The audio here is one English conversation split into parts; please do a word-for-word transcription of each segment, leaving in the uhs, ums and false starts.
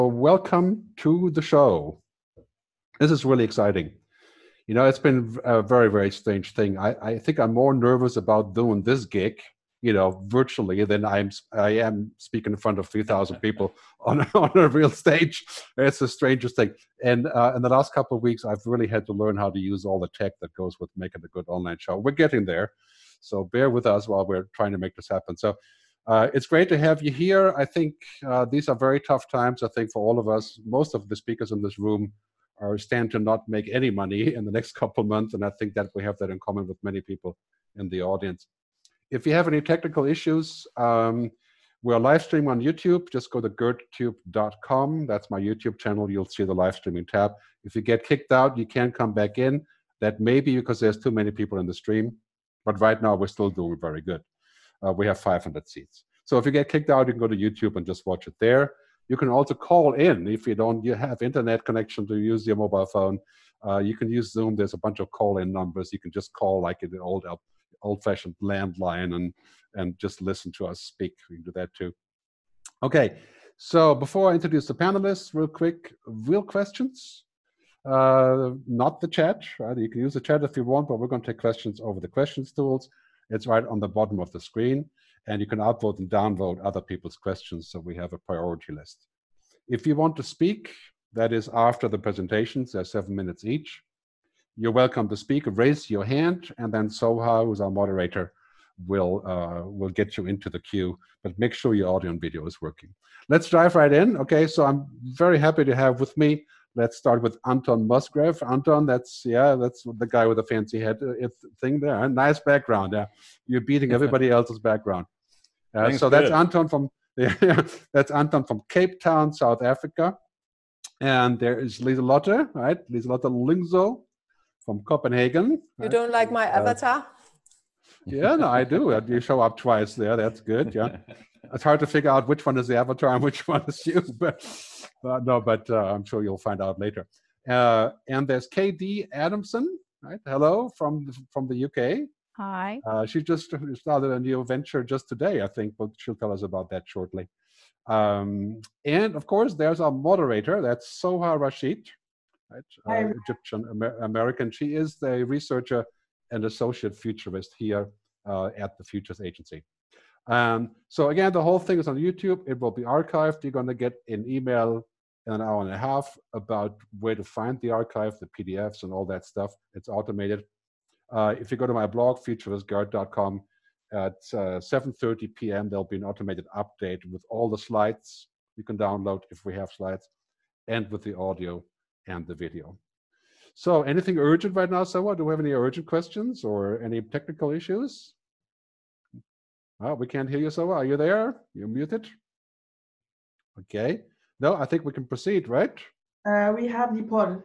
Welcome to the show. This is really exciting. You know, it's been a very, very strange thing. I, I think I'm more nervous about doing this gig, you know, virtually than I'm I am speaking in front of three thousand people on on a real stage. It's the strangest thing. And uh, in the last couple of weeks, I've really had to learn how to use all the tech that goes with making a good online show. We're getting there, so bear with us while we're trying to make this happen. So. Uh, it's great to have you here. I think uh, these are very tough times, I think, for all of us. Most of the speakers in this room are stand to not make any money in the next couple of months, and I think that we have that in common with many people in the audience. If you have any technical issues, um, we're live streaming on YouTube. Just go to gertube dot com. That's my YouTube channel. You'll see the live streaming tab. If you get kicked out, you can't come back in. That may be because there's too many people in the stream, but right now we're still doing very good. Uh, we have five hundred seats. So if you get kicked out, you can go to YouTube and just watch it there. You can also call in if you don't you have internet connection to use your mobile phone. Uh, you can use Zoom. There's a bunch of call-in numbers. You can just call like an old, old-fashioned landline and, and just listen to us speak. You can do that too. Okay, so before I introduce the panelists, real quick, real questions. Uh, not the chat, right? You can use the chat if you want, but we're going to take questions over the questions tools. It's right on the bottom of the screen, and you can upvote and downvote other people's questions, so we have a priority list. If you want to speak, that is after the presentations, they're seven minutes each. You're welcome to speak, raise your hand, and then Soha, who's our moderator, will, uh, will get you into the queue, but make sure your audio and video is working. Let's dive right in. Okay, so I'm very happy to have with me. Let's start with Anton Musgrave. Anton, that's, yeah, that's the guy with the fancy head uh, thing there. Nice background. Yeah. You're beating everybody else's background. Uh, so that's Anton from, yeah, that's Anton from Cape Town, South Africa. And there is Lieselotte, right? Lieselotte Lingzo from Copenhagen. You right? don't like my uh, avatar? Yeah, no, I do. You show up twice there. That's good, yeah. It's hard to figure out which one is the avatar and which one is you, but uh, no, but uh, I'm sure you'll find out later. Uh, and there's K D Adamson, right? Hello from the, from the U K. Hi. Uh, she just started a new venture just today, I think, but she'll tell us about that shortly. Um, and of course, there's our moderator. That's Soha Rashid, right? Uh, Egyptian Amer American. She is the researcher and associate futurist here uh, at the Futures Agency. Um, so again, the whole thing is on YouTube. It will be archived. You're going to get an email in an hour and a half about where to find the archive, the P D Fs and all that stuff. It's automated. Uh, if you go to my blog, futurist gert dot com, at uh, seven thirty p m, there'll be an automated update with all the slides you can download if we have slides, and with the audio and the video. So anything urgent right now, Soha? Do we have any urgent questions or any technical issues? Oh, we can't hear you, Soha. Are you there? You're muted. Okay. No, I think we can proceed, right? Uh, we have the poll.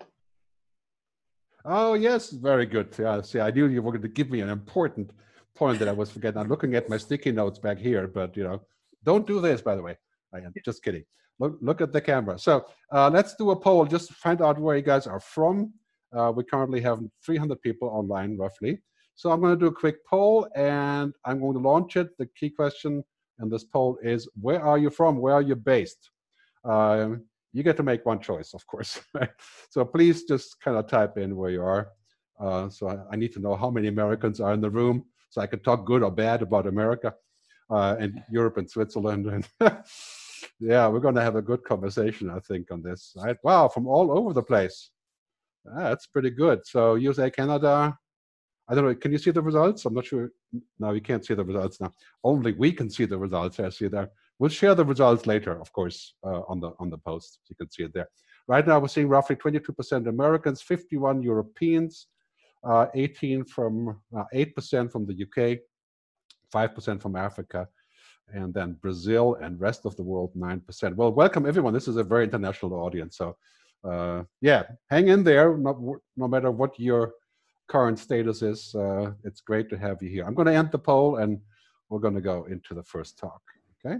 Oh, yes. Very good. Yeah, see, I knew you were going to give me an important point that I was forgetting. I'm looking at my sticky notes back here, but, you know, don't do this, by the way. I am just kidding. Look, look at the camera. So uh, let's do a poll. Just find out where you guys are from. Uh, we currently have three hundred people online, roughly. So I'm going to do a quick poll, and I'm going to launch it. The key question in this poll is, where are you from? Where are you based? Um, you get to make one choice, of course. So please just kind of type in where you are. Uh, so I, I need to know how many Americans are in the room, so I can talk good or bad about America uh, and Europe and Switzerland. And yeah, we're going to have a good conversation, I think, on this. Right? Wow, from all over the place. Ah, that's pretty good. So U S A, Canada. I don't know, can you see the results? I'm not sure. No, you can't see the results now. Only we can see the results. I see there. We'll share the results later, of course, uh, on the on the post. So you can see it there. Right now, we're seeing roughly twenty-two percent Americans, fifty-one Europeans, uh, eighteen from uh, eight percent from the U K, five percent from Africa, and then Brazil and rest of the world, nine percent. Well, welcome everyone. This is a very international audience. So, uh, yeah, hang in there. No, no matter what your current status is, uh, it's great to have you here. I'm going to end the poll, and we're going to go into the first talk. Okay.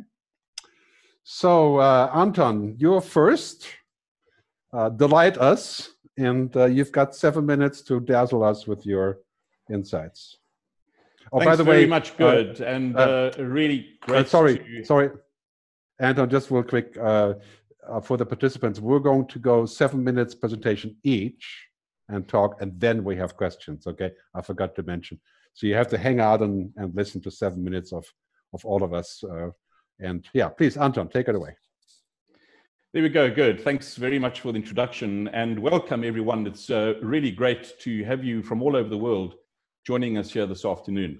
So, uh, Anton, you're first. Uh, delight us, and uh, you've got seven minutes to dazzle us with your insights. Oh, Thanks by the very way, much good, uh, and uh, really great. Uh, sorry, to... sorry, Anton. Just real quick. Uh, uh, for the participants, we're going to go seven minutes presentation each and talk, and then we have questions, okay? I forgot to mention. So you have to hang out and, and listen to seven minutes of, of all of us. Uh, and yeah, please, Anton, take it away. There we go, good. Thanks very much for the introduction, and welcome everyone. It's uh, really great to have you from all over the world joining us here this afternoon.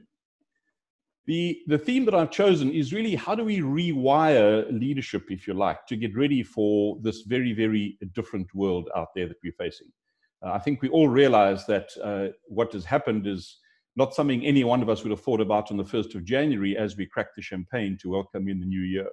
The, the theme that I've chosen is really how do we rewire leadership, if you like, to get ready for this very, very different world out there that we're facing. Uh, I think we all realize that uh, what has happened is not something any one of us would have thought about on the first of January as we crack the champagne to welcome in the new year.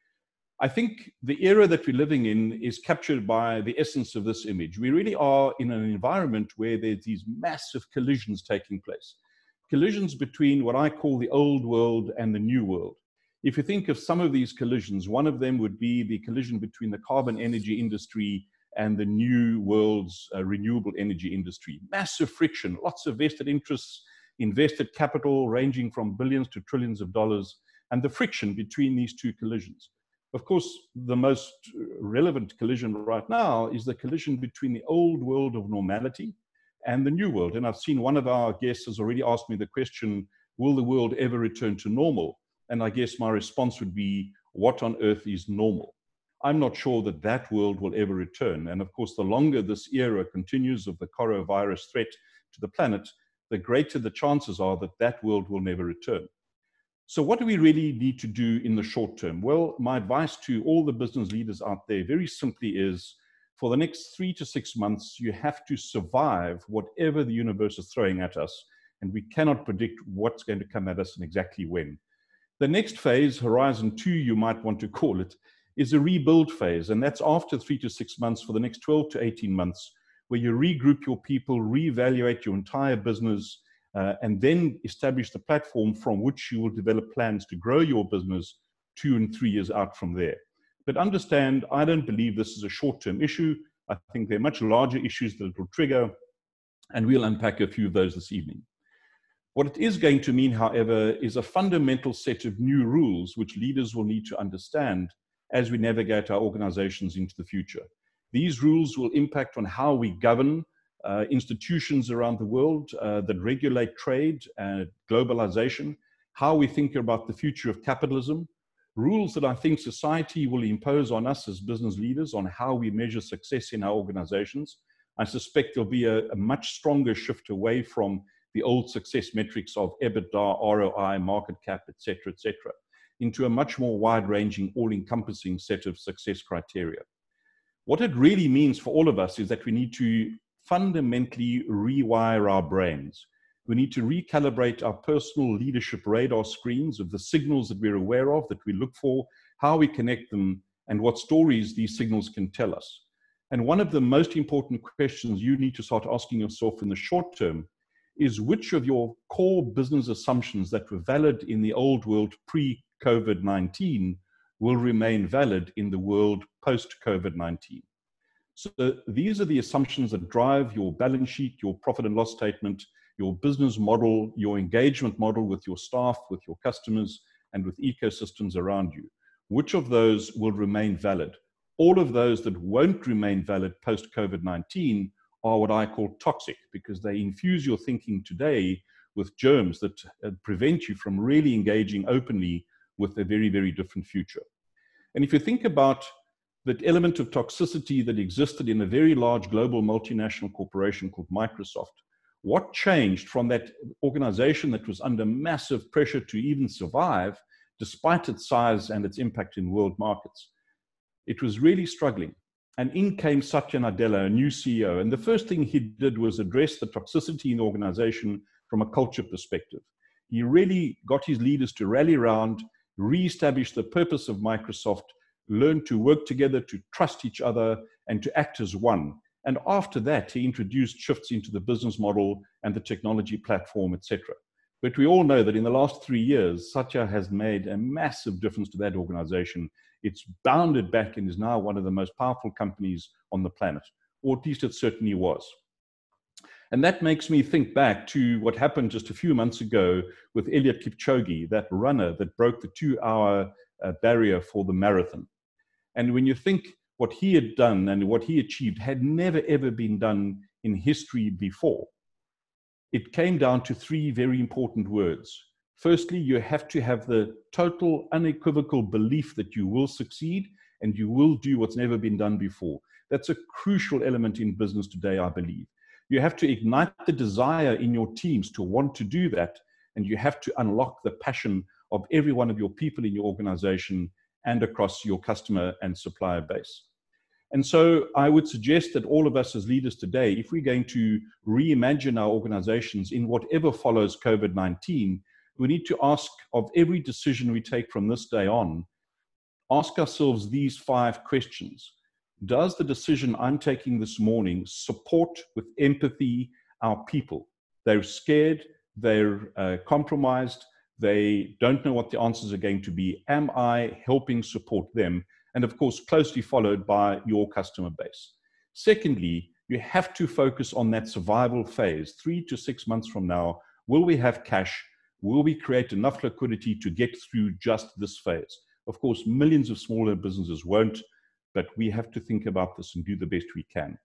I think the era that we're living in is captured by the essence of this image. We really are in an environment where there's these massive collisions taking place. Collisions between what I call the old world and the new world. If you think of some of these collisions, one of them would be the collision between the carbon energy industry and the new world's uh, renewable energy industry. Massive friction, lots of vested interests, invested capital ranging from billions to trillions of dollars, and the friction between these two collisions. Of course, the most relevant collision right now is the collision between the old world of normality and the new world. And I've seen one of our guests has already asked me the question, will the world ever return to normal? And I guess my response would be, what on earth is normal? I'm not sure that that world will ever return. And of course, the longer this era continues of the coronavirus threat to the planet, the greater the chances are that that world will never return. So what do we really need to do in the short term? Well, my advice to all the business leaders out there very simply is, for the next three to six months, you have to survive whatever the universe is throwing at us, and we cannot predict what's going to come at us and exactly when. The next phase, Horizon two, you might want to call it, is a rebuild phase, and that's after three to six months for the next twelve to eighteen months, where you regroup your people, reevaluate your entire business, uh, and then establish the platform from which you will develop plans to grow your business two and three years out from there. But understand, I don't believe this is a short-term issue. I think there are much larger issues that it will trigger, and we'll unpack a few of those this evening. What it is going to mean, however, is a fundamental set of new rules which leaders will need to understand as we navigate our organizations into the future. These rules will impact on how we govern uh, institutions around the world uh, that regulate trade and globalization, how we think about the future of capitalism, rules that I think society will impose on us as business leaders on how we measure success in our organizations. I suspect there'll be a, a much stronger shift away from the old success metrics of EBITDA, R O I, market cap, et cetera, et cetera, into a much more wide-ranging, all-encompassing set of success criteria. What it really means for all of us is that we need to fundamentally rewire our brains. We need to recalibrate our personal leadership radar screens of the signals that we're aware of, that we look for, how we connect them, and what stories these signals can tell us. And one of the most important questions you need to start asking yourself in the short term is which of your core business assumptions that were valid in the old world pre-COVID nineteen will remain valid in the world post-COVID nineteen. So these are the assumptions that drive your balance sheet, your profit and loss statement, your business model, your engagement model with your staff, with your customers, and with ecosystems around you. Which of those will remain valid? All of those that won't remain valid post-COVID nineteen are what I call toxic, because they infuse your thinking today with germs that prevent you from really engaging openly with a very, very different future. And if you think about that element of toxicity that existed in a very large global multinational corporation called Microsoft, what changed from that organization that was under massive pressure to even survive, despite its size and its impact in world markets? It was really struggling. And in came Satya Nadella, a new C E O. And the first thing he did was address the toxicity in the organization from a culture perspective. He really got his leaders to rally around, re-establish the purpose of Microsoft, learn to work together, to trust each other, and to act as one. And after that, he introduced shifts into the business model and the technology platform, et cetera. But we all know that in the last three years, Satya has made a massive difference to that organization. It's bounded back and is now one of the most powerful companies on the planet, or at least it certainly was. And that makes me think back to what happened just a few months ago with Eliud Kipchoge, that runner that broke the two-hour uh, barrier for the marathon. And when you think, what he had done and what he achieved had never, ever been done in history before. It came down to three very important words. Firstly, you have to have the total, unequivocal belief that you will succeed and you will do what's never been done before. That's a crucial element in business today, I believe. You have to ignite the desire in your teams to want to do that, and you have to unlock the passion of every one of your people in your organization and across your customer and supplier base. And so I would suggest that all of us as leaders today, if we're going to reimagine our organizations in whatever follows COVID nineteen, we need to ask of every decision we take from this day on, ask ourselves these five questions. Does the decision I'm taking this morning support with empathy our people? They're scared, they're uh, compromised, they don't know what the answers are going to be. Am I helping support them? And of course, closely followed by your customer base. Secondly, you have to focus on that survival phase. Three to six months from now, will we have cash? Will we create enough liquidity to get through just this phase? Of course, millions of smaller businesses won't, but we have to think about this and do the best we can.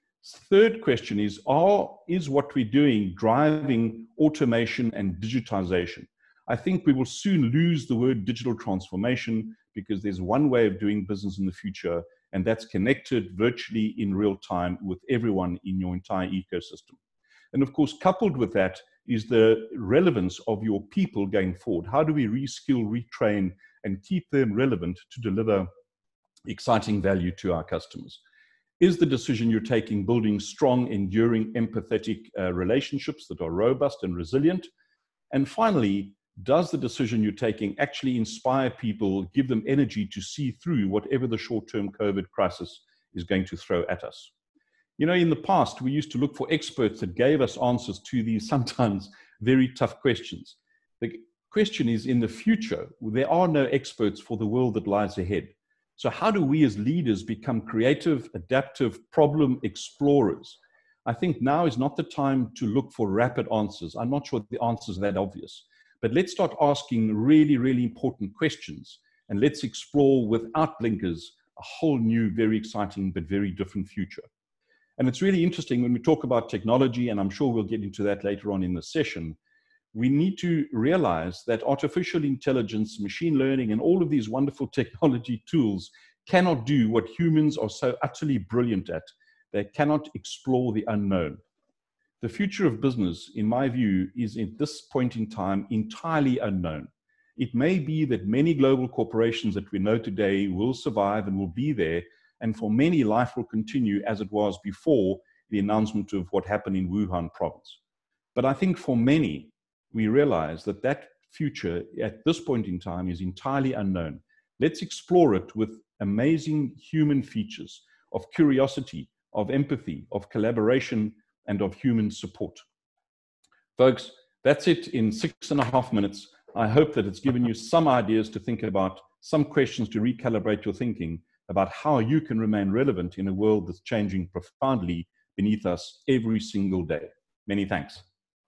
Third question is, are, is what we're doing driving automation and digitization? I think we will soon lose the word digital transformation because there's one way of doing business in the future, and that's connected virtually in real time with everyone in your entire ecosystem. And of course, coupled with that is the relevance of your people going forward. How do we reskill, retrain, and keep them relevant to deliver exciting value to our customers? Is the decision you're taking building strong, enduring, empathetic uh, relationships that are robust and resilient? And finally, does the decision you're taking actually inspire people, give them energy to see through whatever the short-term COVID crisis is going to throw at us? You know, in the past, we used to look for experts that gave us answers to these sometimes very tough questions. The question is, in the future, there are no experts for the world that lies ahead. So how do we as leaders become creative, adaptive, problem explorers? I think now is not the time to look for rapid answers. I'm not sure the answers are that obvious. But let's start asking really, really important questions, and let's explore without blinkers a whole new, very exciting, but very different future. And it's really interesting when we talk about technology, and I'm sure we'll get into that later on in the session, we need to realize that artificial intelligence, machine learning, and all of these wonderful technology tools cannot do what humans are so utterly brilliant at. They cannot explore the unknown. The future of business, in my view, is at this point in time entirely unknown. It may be that many global corporations that we know today will survive and will be there, and for many, life will continue as it was before the announcement of what happened in Wuhan province. But I think for many, we realize that that future at this point in time is entirely unknown. Let's explore it with amazing human features of curiosity, of empathy, of collaboration, and of human support. Folks, that's it in six and a half minutes. I hope that it's given you some ideas to think about, some questions to recalibrate your thinking about how you can remain relevant in a world that's changing profoundly beneath us every single day. Many thanks.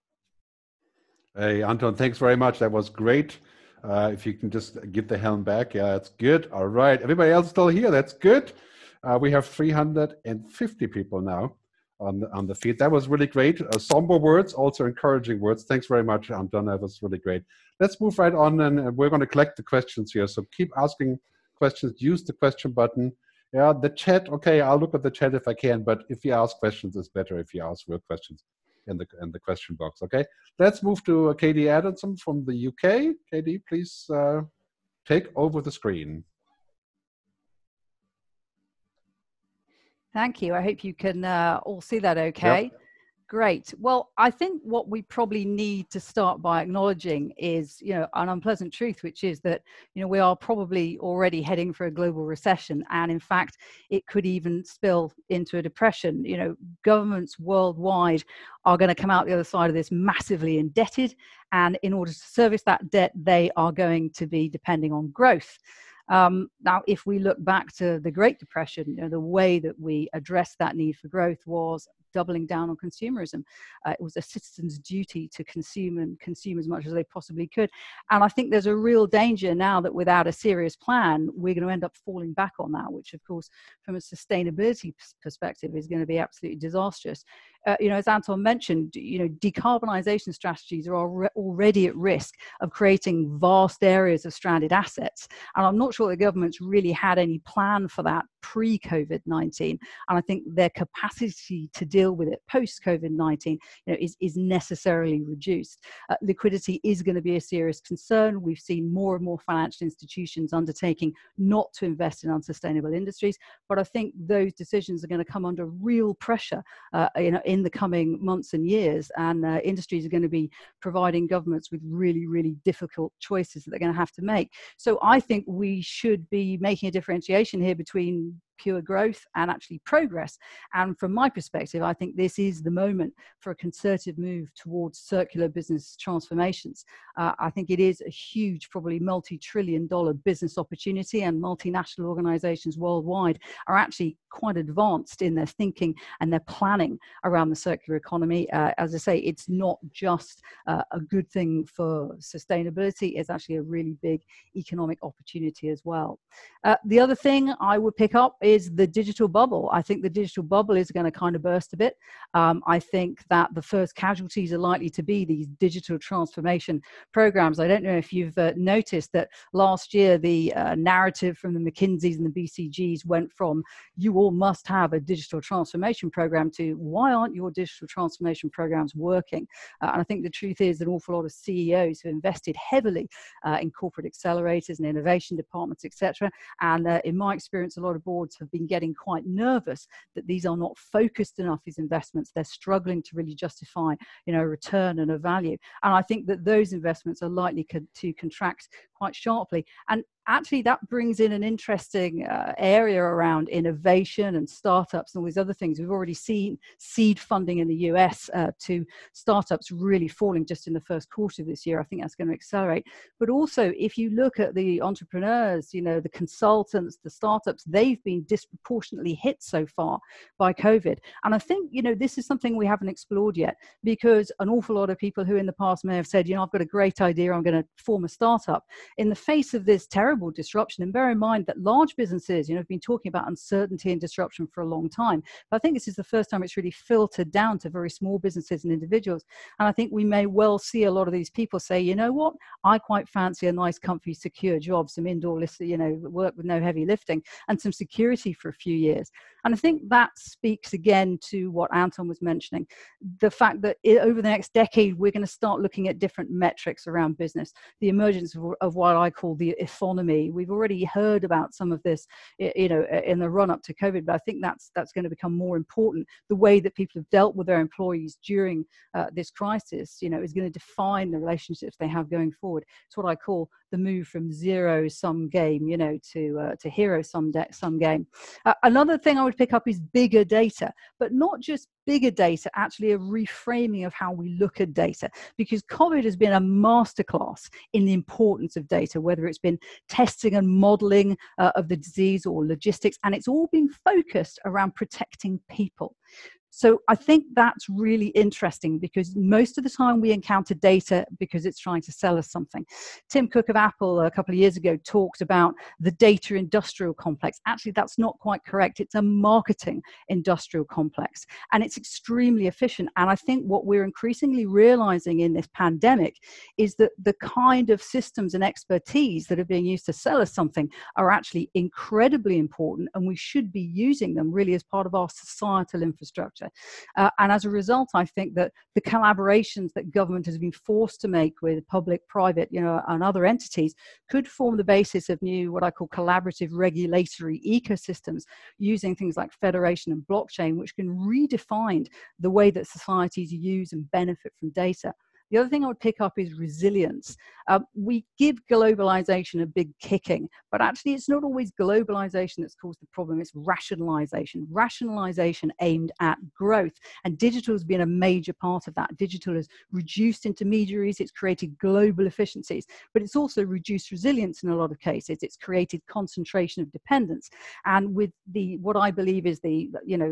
Hey, Anton, thanks very much. That was great. Uh, if you can just give the helm back. Yeah, that's good. All right. Everybody else still here? That's good. Uh, we have three hundred fifty people now on the, on the feed. That was really great. Uh, somber words, also encouraging words. Thanks very much, Anton. That was really great. Let's move right on, and we're going to collect the questions here. So keep asking questions. Use the question button. Yeah, the chat. Okay, I'll look at the chat if I can, but if you ask questions, it's better if you ask real questions in the in the question box. Okay, let's move to Katie Adamson from the U K. Katie, please uh, take over the screen. Thank you. I hope you can uh, all see that okay. Yep. Great. Well, I think what we probably need to start by acknowledging is, you know, an unpleasant truth, which is that, you know, we are probably already heading for a global recession. And in fact, it could even spill into a depression. You know, governments worldwide are going to come out the other side of this massively indebted. And in order to service that debt, they are going to be depending on growth. Um, now, if we look back to the Great Depression, you know, the way that we addressed that need for growth was doubling down on consumerism. Uh, it was a citizen's duty to consume and consume as much as they possibly could. And I think there's a real danger now that without a serious plan, we're going to end up falling back on that, which of course, from a sustainability perspective, is going to be absolutely disastrous. Uh, you know, as Anton mentioned, you know, decarbonisation strategies are already at risk of creating vast areas of stranded assets. And I'm not sure the government's really had any plan for that pre-COVID nineteen. And I think their capacity to deal with it post-COVID nineteen, you know, is, is necessarily reduced. Uh, liquidity is going to be a serious concern. We've seen more and more financial institutions undertaking not to invest in unsustainable industries. But I think those decisions are going to come under real pressure uh, you know, in the coming months and years. And uh, industries are going to be providing governments with really, really difficult choices that they're going to have to make. So I think we should be making a differentiation here between pure growth and actually progress. And from my perspective, I think this is the moment for a concerted move towards circular business transformations. Uh, I think it is a huge, probably multi-trillion dollar business opportunity, and multinational organizations worldwide are actually quite advanced in their thinking and their planning around the circular economy. Uh, as I say, it's not just uh, a good thing for sustainability, it's actually a really big economic opportunity as well. Uh, the other thing I would pick up is the digital bubble. I think the digital bubble is going to kind of burst a bit. Um, I think that the first casualties are likely to be these digital transformation programs. I don't know if you've uh, noticed that last year the uh, narrative from the McKinseys and the B C Gs went from you all must have a digital transformation program to why aren't your digital transformation programs working? Uh, and I think the truth is that an awful lot of C E Os have invested heavily uh, in corporate accelerators and innovation departments, et cetera. And uh, in my experience, a lot of boards have been getting quite nervous that these are not focused enough, these investments. They're struggling to really justify, you know, a return and a value. And I think that those investments are likely co- to contract quite sharply. And actually that brings in an interesting uh, area around innovation and startups and all these other things. We've already seen seed funding in the U S uh, to startups really falling just in the first quarter of this year. I think that's going to accelerate. But also, if you look at the entrepreneurs, you know, the consultants, the startups, they've been disproportionately hit so far by COVID. And I think, you know, this is something we haven't explored yet, because an awful lot of people who in the past may have said, you know, I've got a great idea, I'm going to form a startup. In the face of this terrible disruption, and bear in mind that large businesses, you know, have been talking about uncertainty and disruption for a long time. But I think this is the first time it's really filtered down to very small businesses and individuals. And I think we may well see a lot of these people say, you know what, I quite fancy a nice, comfy, secure job, some indoor, you know, work with no heavy lifting and some security for a few years. And I think that speaks again to what Anton was mentioning, the fact that it, over the next decade, we're going to start looking at different metrics around business, the emergence of, of what I call the economy. We've already heard about some of this, you know, in the run up to COVID, but I think that's that's going to become more important. The way that people have dealt with their employees during uh, this crisis, you know, is going to define the relationships they have going forward. It's what I call the move from zero sum game, you know, to uh, to hero sum de- sum game. Uh, another thing I would pick up is bigger data, but not just bigger data, actually a reframing of how we look at data, because COVID has been a masterclass in the importance of data, whether it's been testing and modeling uh, of the disease or logistics, and it's all been focused around protecting people. So I think that's really interesting, because most of the time we encounter data because it's trying to sell us something. Tim Cook of Apple a couple of years ago talked about the data industrial complex. Actually, that's not quite correct. It's a marketing industrial complex, and it's extremely efficient. And I think what we're increasingly realizing in this pandemic is that the kind of systems and expertise that are being used to sell us something are actually incredibly important, and we should be using them really as part of our societal infrastructure. Uh, and as a result, I think that the collaborations that government has been forced to make with public, private, you know, and other entities could form the basis of new, what I call collaborative regulatory ecosystems, using things like federation and blockchain, which can redefine the way that societies use and benefit from data. The other thing I would pick up is resilience. Uh, we give globalization a big kicking, but actually it's not always globalization that's caused the problem, it's rationalization. Rationalization aimed at growth, and digital has been a major part of that. Digital has reduced intermediaries, it's created global efficiencies, but it's also reduced resilience in a lot of cases. It's created concentration of dependence. And with the, what I believe is the, you know,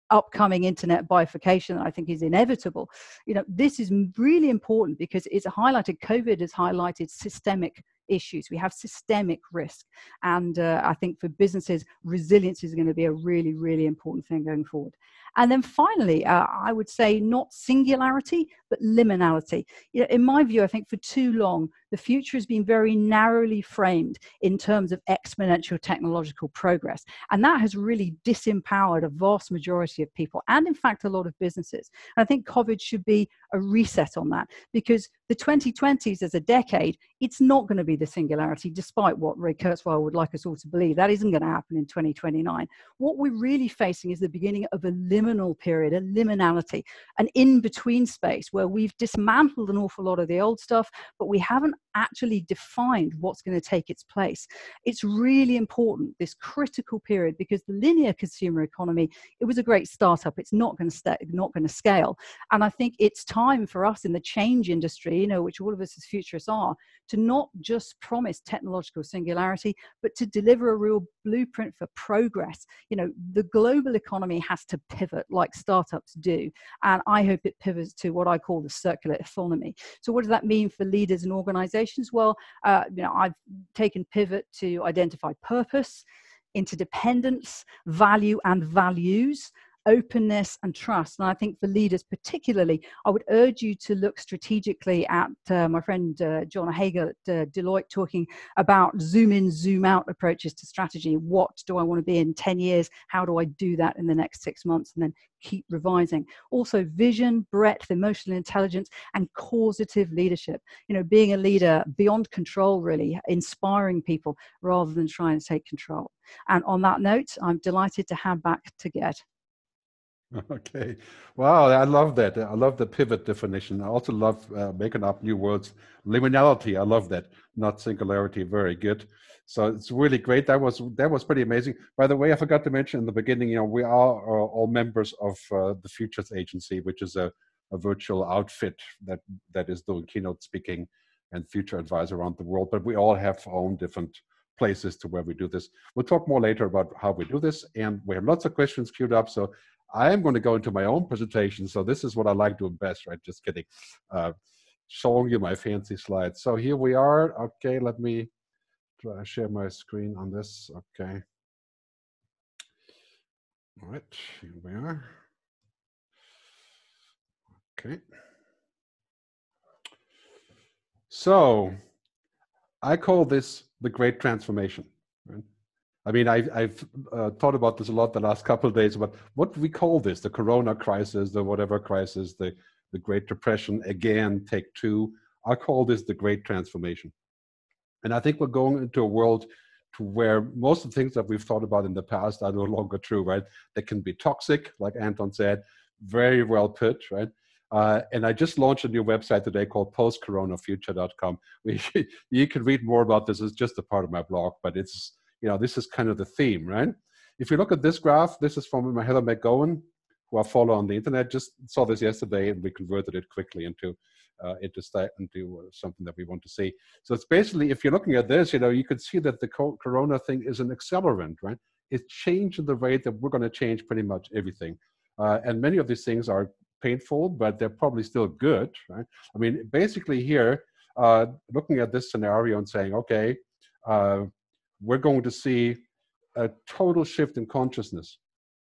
upcoming internet bifurcation that I think is inevitable. You know, this is really important because it's highlighted, COVID has highlighted systemic issues. We have systemic risk. And uh, I think for businesses, resilience is going to be a really, really important thing going forward. And then finally, uh, I would say not singularity, but liminality. You know, in my view, I think for too long, the future has been very narrowly framed in terms of exponential technological progress. And that has really disempowered a vast majority of people and, in fact, a lot of businesses. And I think COVID should be a reset on that, because the twenty twenties as a decade, it's not going to be the singularity, despite what Ray Kurzweil would like us all to believe. That isn't going to happen in twenty twenty-nine. What we're really facing is the beginning of a liminal period, a liminality, an in-between space where we've dismantled an awful lot of the old stuff, but we haven't actually defined what's going to take its place. It's really important, this critical period, because the linear consumer economy, it was a great startup. It's not going to stay, not going to scale. And I think it's time for us in the change industry, you know, which all of us as futurists are, to not just promise technological singularity, but to deliver a real blueprint for progress. You know, the global economy has to pivot like startups do. And I hope it pivots to what I call the circular economy. So what does that mean for leaders and organizations? Well, uh, you know, I've taken pivot to identify purpose, interdependence, value and values, openness and trust. And I think for leaders particularly, I would urge you to look strategically at uh, my friend uh, John Hager at uh, Deloitte talking about zoom in, zoom out approaches to strategy. What do I want to be in ten years? How do I do that in the next six months? And then keep revising. Also vision, breadth, emotional intelligence, and causative leadership. You know, being a leader beyond control, really, inspiring people rather than trying to take control. And on that note, I'm delighted to hand back to Gerd. Okay. Wow, I love that. I love the pivot definition. I also love uh, making up new words. Liminality, I love that. Not singularity, very good. So it's really great. That was that was pretty amazing. By the way, I forgot to mention in the beginning, you know, we are uh, all members of uh, the Futures Agency, which is a, a virtual outfit that that is doing keynote speaking and future advice around the world. But we all have our own different places to where we do this. We'll talk more later about how we do this. And we have lots of questions queued up. So I am going to go into my own presentation. So this is what I like doing best, right? Just kidding. Uh, showing you my fancy slides. So here we are. Okay, let me try to share my screen on this. Okay. All right, here we are. Okay. So I call this the Great Transformation, right? I mean, I've, I've uh, thought about this a lot the last couple of days, but what do we call this? The Corona crisis, the whatever crisis, the, the Great Depression, again, take two. I call this the Great Transformation. And I think we're going into a world to where most of the things that we've thought about in the past are no longer true, right? They can be toxic, like Anton said, very well put, right? Uh, and I just launched a new website today called post corona future dot com. You can read more about this. It's just a part of my blog, but it's, you know, this is kind of the theme, right? If you look at this graph, this is from Heather McGowan, who I follow on the internet. Just saw this yesterday, and we converted it quickly into uh, into, into something that we want to see. So it's basically, if you're looking at this, you know, you could see that the Corona thing is an accelerant, right? It's changing the rate that we're going to change pretty much everything. Uh, and many of these things are painful, but they're probably still good, right? I mean, basically here, uh, looking at this scenario and saying, okay, uh, we're going to see a total shift in consciousness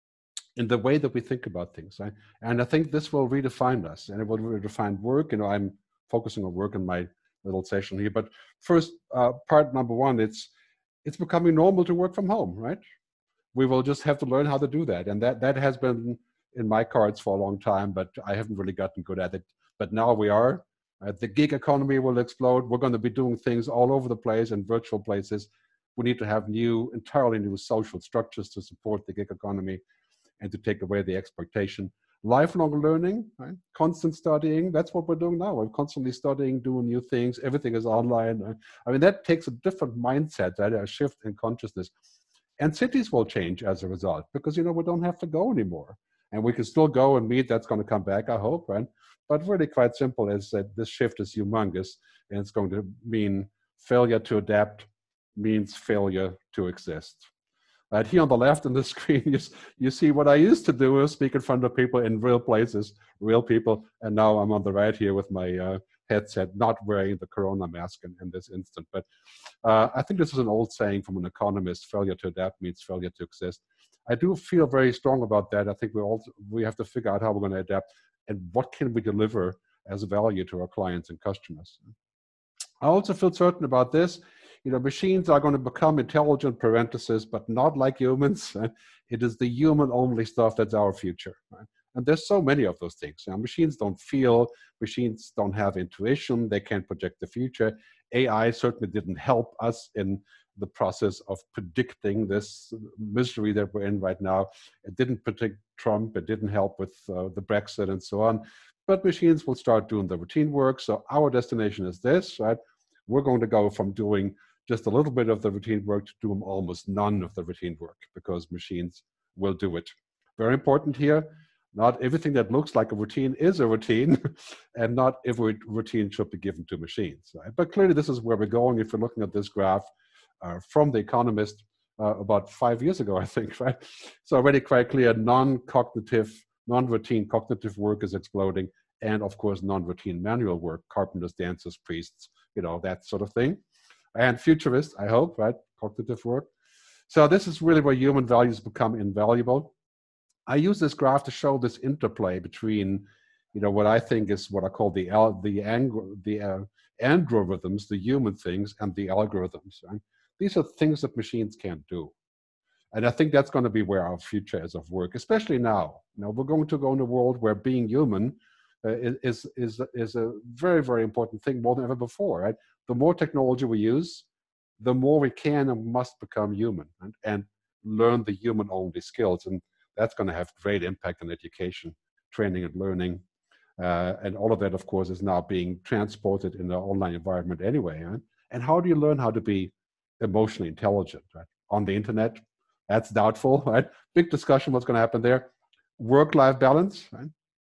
in the way that we think about things, right? And I think this will redefine us, and it will redefine work. You know, I'm focusing on work in my little session here, but first, uh, part number one, it's it's becoming normal to work from home, right? We will just have to learn how to do that, and that that has been in my cards for a long time, but I haven't really gotten good at it. But now we are. Uh, the gig economy will explode. We're going to be doing things all over the place in virtual places. We need to have new, entirely new social structures to support the gig economy and to take away the exploitation. Lifelong learning, right? Constant studying, that's what we're doing now. We're constantly studying, doing new things. Everything is online. Right? I mean, that takes a different mindset, right? A shift in consciousness. And cities will change as a result because, you know, we don't have to go anymore. And we can still go and meet. That's going to come back, I hope, right? But really quite simple is that this shift is humongous, and it's going to mean failure to adapt means failure to exist. Right here on the left on the screen, you, you see what I used to do is speak in front of people in real places, real people, and now I'm on the right here with my uh, headset, not wearing the corona mask in, in this instant. But uh, I think this is an old saying from an economist: failure to adapt means failure to exist. I do feel very strong about that. I think we all we have to figure out how we're going to adapt and what can we deliver as value to our clients and customers. I also feel certain about this. You know, machines are going to become intelligent parentheses, but not like humans. It is the human-only stuff that's our future. Right? And there's so many of those things. You know, machines don't feel, machines don't have intuition, they can't project the future. A I certainly didn't help us in the process of predicting this misery that we're in right now. It didn't predict Trump, it didn't help with uh, the Brexit and so on. But machines will start doing the routine work. So our destination is this, right? We're going to go from doing just a little bit of the routine work to doing almost none of the routine work because machines will do it. Very important here, not everything that looks like a routine is a routine, and not every routine should be given to machines. Right? But clearly this is where we're going if you're looking at this graph uh, from The Economist uh, about five years ago, I think, right? So already quite clear, non-cognitive, non-routine cognitive work is exploding, and of course non-routine manual work, carpenters, dancers, priests, you know, that sort of thing. And futurist, I hope, right? Cognitive work. So this is really where human values become invaluable. I use this graph to show this interplay between, you know, what I think is what I call the the the uh, androrhythms, the human things, and the algorithms. Right? These are things that machines can't do, and I think that's going to be where our future is of work, especially now. You know, we're going to go in a world where being human uh, is is is a very very important thing, more than ever before. Right? The more technology we use, the more we can and must become human and, and learn the human-only skills. And that's going to have great impact on education, training and learning. Uh, and all of that, of course, is now being transported in the online environment anyway. Right? And how do you learn how to be emotionally intelligent? Right? On the internet, that's doubtful, right? Big discussion what's going to happen there. Work-life balance, right?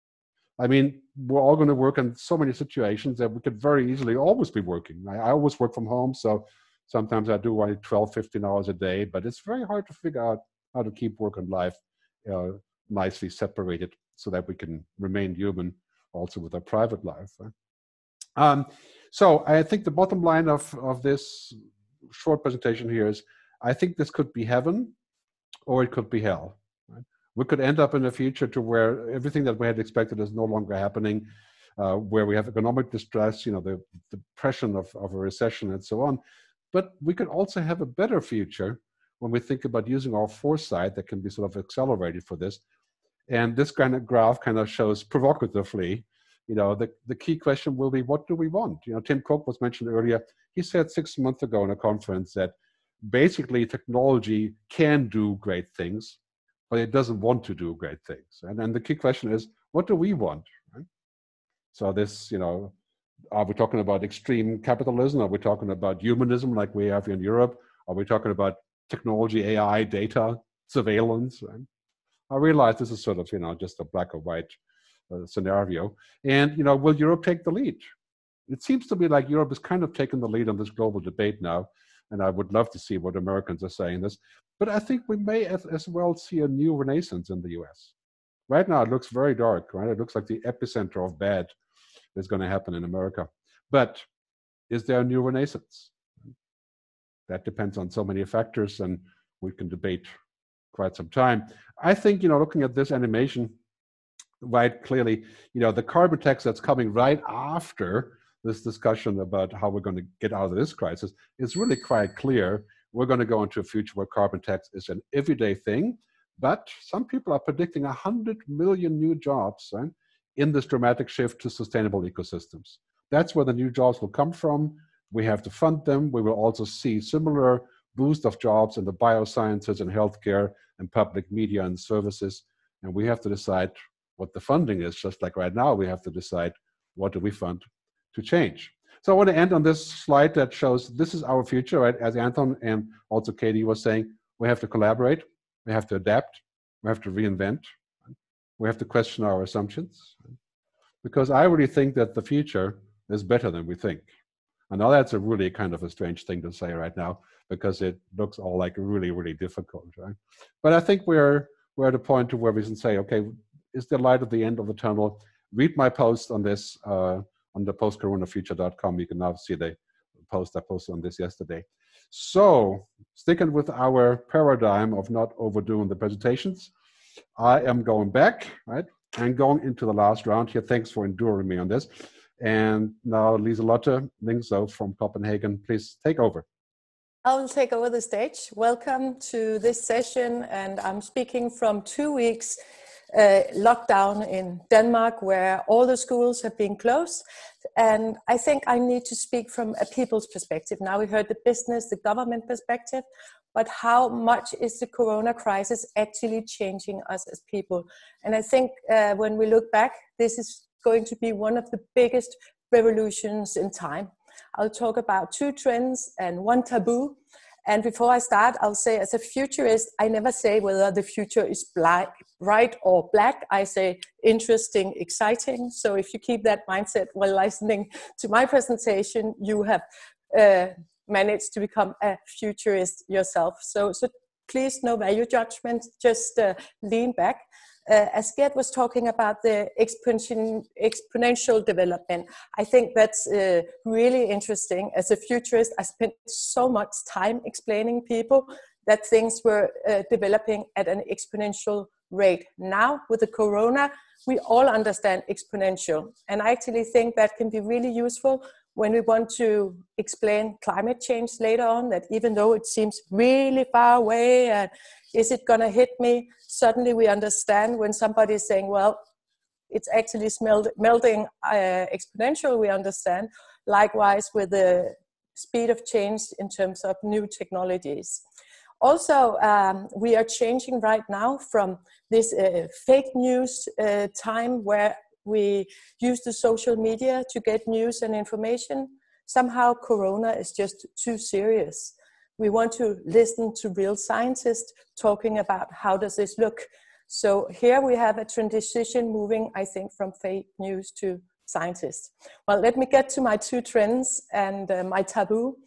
I mean, we're all going to work in so many situations that we could very easily always be working. I, I always work from home, so sometimes I do only twelve, fifteen hours a day, but it's very hard to figure out how to keep work and life uh, nicely separated so that we can remain human also with our private life. Right? Um, so I think the bottom line of, of this short presentation here is, I think this could be heaven or it could be hell. Right? We could end up in a future to where everything that we had expected is no longer happening, uh, where we have economic distress, you know, the, the depression of, of a recession and so on. But we could also have a better future when we think about using our foresight that can be sort of accelerated for this. And this kind of graph kind of shows provocatively, you know, the, the key question will be, what do we want? You know, Tim Cook was mentioned earlier. He said six months ago in a conference that basically technology can do great things, but it doesn't want to do great things. And then the key question is, what do we want? Right? So this, you know, are we talking about extreme capitalism? Are we talking about humanism like we have in Europe? Are we talking about technology, A I, data, surveillance? Right? I realize this is sort of, you know, just a black or white uh, scenario. And, you know, will Europe take the lead? It seems to be like Europe is kind of taking the lead on this global debate now. And I would love to see what Americans are saying this. But I think we may as, as well see a new renaissance in the U S. Right now, it looks very dark, right? It looks like the epicenter of bad is going to happen in America. But is there a new renaissance? That depends on so many factors, and we can debate quite some time. I think, you know, looking at this animation, right, clearly, you know, the carbon tax that's coming right after this discussion about how we're going to get out of this crisis is really quite clear. We're going to go into a future where carbon tax is an everyday thing, but some people are predicting one hundred million new jobs, right, in this dramatic shift to sustainable ecosystems. That's where the new jobs will come from. We have to fund them. We will also see similar boost of jobs in the biosciences and healthcare and public media and services. And we have to decide what the funding is. Just like right now, we have to decide what do we fund to change. So I want to end on this slide that shows this is our future, right? As Anton and also Katie was saying, we have to collaborate, we have to adapt, we have to reinvent, we have to question our assumptions. Because I really think that the future is better than we think. I know that's a really kind of a strange thing to say right now because it looks all like really, really difficult, right? But I think we're we're at a point to where we can say, okay, is there light at the end of the tunnel? Read my post on this uh, on the post corona future dot com. You can now see the post I posted on this yesterday. So, sticking with our paradigm of not overdoing the presentations, I am going back, right, and going into the last round here. Thanks for enduring me on this. And now Liselotte Lyngsø from Copenhagen, please take over. I'll take over the stage. Welcome to this session, and I'm speaking from two weeks uh, lockdown in Denmark, where all the schools have been closed. And I think I need to speak from a people's perspective. Now we heard the business, the government perspective, but how much is the corona crisis actually changing us as people? And I think uh, when we look back, this is going to be one of the biggest revolutions in time. I'll talk about two trends and one taboo. And before I start, I'll say as a futurist, I never say whether the future is black, bright or black. I say interesting, exciting. So if you keep that mindset while listening to my presentation, you have uh, managed to become a futurist yourself. So, so please, no value judgment, just uh, lean back. Uh, as Gert was talking about the exponential, exponential development, I think that's uh, really interesting. As a futurist, I spent so much time explaining people that things were uh, developing at an exponential rate. Now, with the corona, we all understand exponential. And I actually think that can be really useful when we want to explain climate change later on, that even though it seems really far away and is it going to hit me? Suddenly we understand when somebody is saying, well, it's actually smelt, melting uh, exponential, we understand. Likewise with the speed of change in terms of new technologies. Also, um, we are changing right now from this uh, fake news uh, time where we use the social media to get news and information. Somehow corona is just too serious. We want to listen to real scientists talking about how does this look. So here we have a transition moving, I think, from fake news to scientists. Well, let me get to my two trends and uh, my taboo.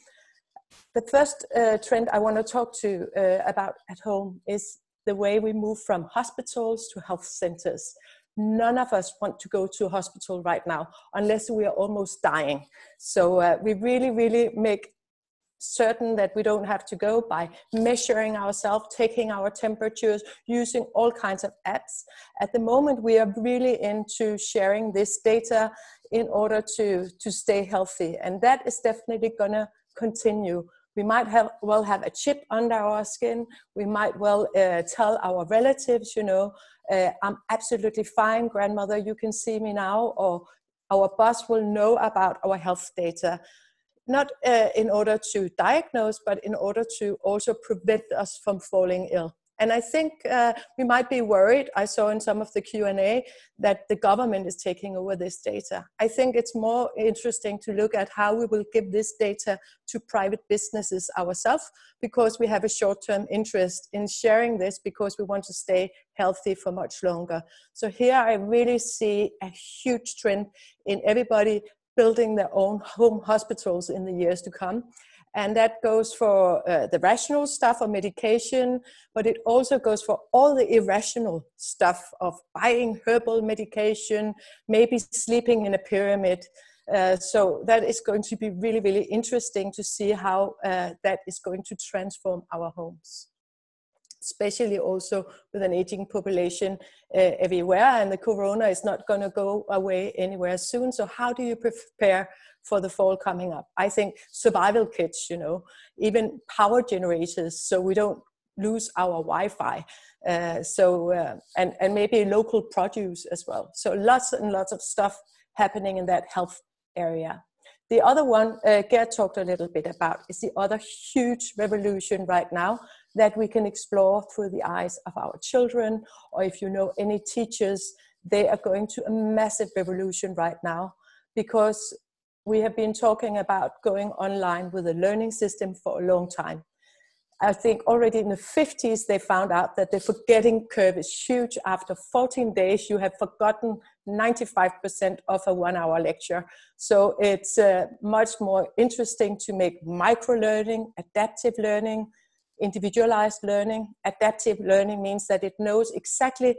The first uh, trend I want to talk to uh, about at home is the way we move from hospitals to health centers. None of us want to go to a hospital right now unless we are almost dying. So uh, we really, really make certain that we don't have to go by measuring ourselves, taking our temperatures, using all kinds of apps. At the moment, we are really into sharing this data in order to, to stay healthy. And that is definitely gonna continue. We might have, well have a chip under our skin. We might well uh, tell our relatives, you know, uh, I'm absolutely fine, grandmother, you can see me now, or our boss will know about our health data. Not uh, in order to diagnose, but in order to also prevent us from falling ill. And I think uh, we might be worried, I saw in some of the Q and A, that the government is taking over this data. I think it's more interesting to look at how we will give this data to private businesses ourselves, because we have a short-term interest in sharing this because we want to stay healthy for much longer. So here I really see a huge trend in everybody building their own home hospitals in the years to come. And that goes for uh, the rational stuff of medication, but it also goes for all the irrational stuff of buying herbal medication, maybe sleeping in a pyramid. Uh, so that is going to be really, really interesting to see how uh, that is going to transform our homes, especially also with an aging population uh, everywhere, and the corona is not going to go away anywhere soon. So how do you prepare for the fall coming up? I think survival kits, you know, even power generators, so we don't lose our Wi-Fi. Uh, so uh, and and maybe local produce as well. So lots and lots of stuff happening in that health area. The other one, uh, Gert talked a little bit about, is the other huge revolution right now that we can explore through the eyes of our children, or if you know any teachers, they are going to a massive revolution right now, because we have been talking about going online with a learning system for a long time. I think already in the fifties, they found out that the forgetting curve is huge. After fourteen days, you have forgotten ninety-five percent of a one hour lecture. So it's uh, much more interesting to make micro-learning, adaptive learning, individualized learning. Adaptive learning means that it knows exactly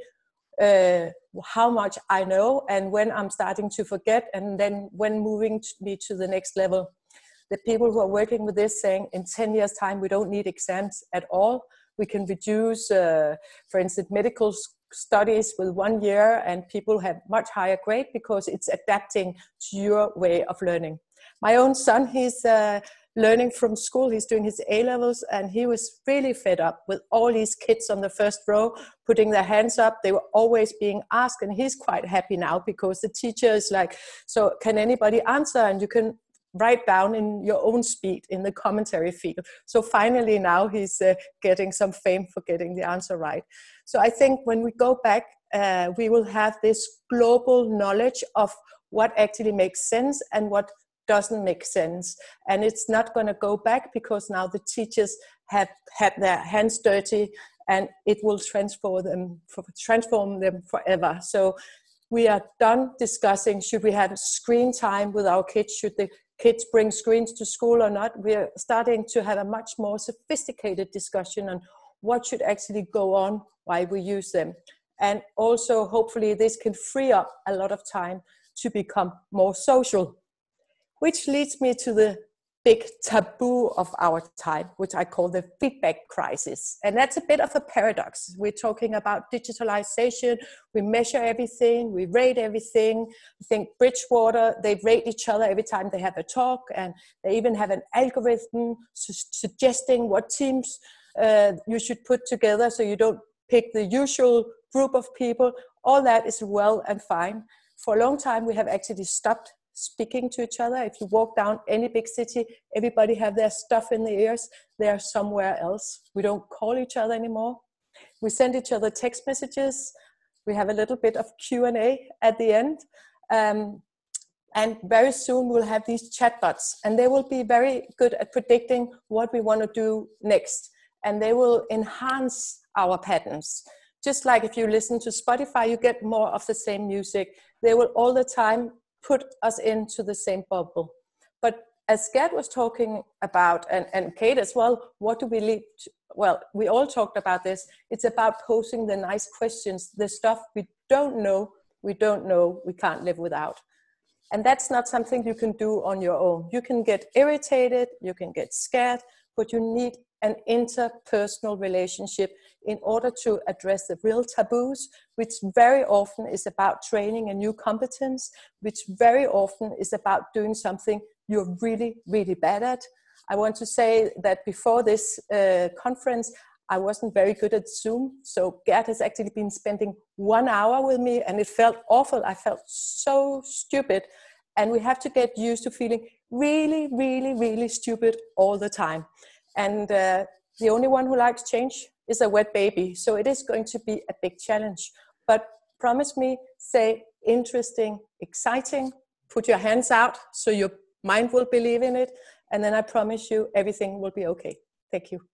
uh, how much I know and when I'm starting to forget, and then when moving me to the next level. The people who are working with this saying in ten years time, we don't need exams at all. We can reduce, uh, for instance, medical studies with one year, and people have much higher grade because it's adapting to your way of learning. My own son, he's uh, learning from school. He's doing his A-levels, and he was really fed up with all these kids on the first row putting their hands up. They were always being asked, and he's quite happy now because the teacher is like, so can anybody answer? And you can write down in your own speed in the commentary field. So finally now he's uh, getting some fame for getting the answer right. So I think when we go back, uh, we will have this global knowledge of what actually makes sense and what doesn't make sense. And it's not going to go back because now the teachers have had their hands dirty, and it will transform them, transform them forever. So we are done discussing, should we have screen time with our kids? Should the kids bring screens to school or not? We are starting to have a much more sophisticated discussion on what should actually go on, why we use them. And also, hopefully, this can free up a lot of time to become more social. Which leads me to the big taboo of our time, which I call the feedback crisis. And that's a bit of a paradox. We're talking about digitalization. We measure everything. We rate everything. I think Bridgewater, they rate each other every time they have a talk. And they even have an algorithm su- suggesting what teams uh, you should put together so you don't pick the usual group of people. All that is well and fine. For a long time, we have actually stopped speaking to each other. If you walk down any big city, everybody have their stuff in the ears. They are somewhere else. We don't call each other anymore. We send each other text messages. We have a little bit of Q and A at the end. Um, and very soon we'll have these chatbots, and they will be very good at predicting what we want to do next. And they will enhance our patterns. Just like if you listen to Spotify, you get more of the same music. They will all the time put us into the same bubble. But as Gerd was talking about, and, and Kate as well, what do we leave to? Well, we all talked about this. It's about posing the nice questions, the stuff we don't know, we don't know, we can't live without. And that's not something you can do on your own. You can get irritated, you can get scared, but you need an interpersonal relationship in order to address the real taboos, which very often is about training a new competence, which very often is about doing something you're really, really bad at. I want to say that before this uh, conference, I wasn't very good at Zoom. So Gerd has actually been spending one hour with me, and it felt awful. I felt so stupid. And we have to get used to feeling really, really, really stupid all the time. And uh, the only one who likes change is a wet baby. So it is going to be a big challenge. But promise me, say interesting, exciting, put your hands out so your mind will believe in it. And then I promise you everything will be okay. Thank you.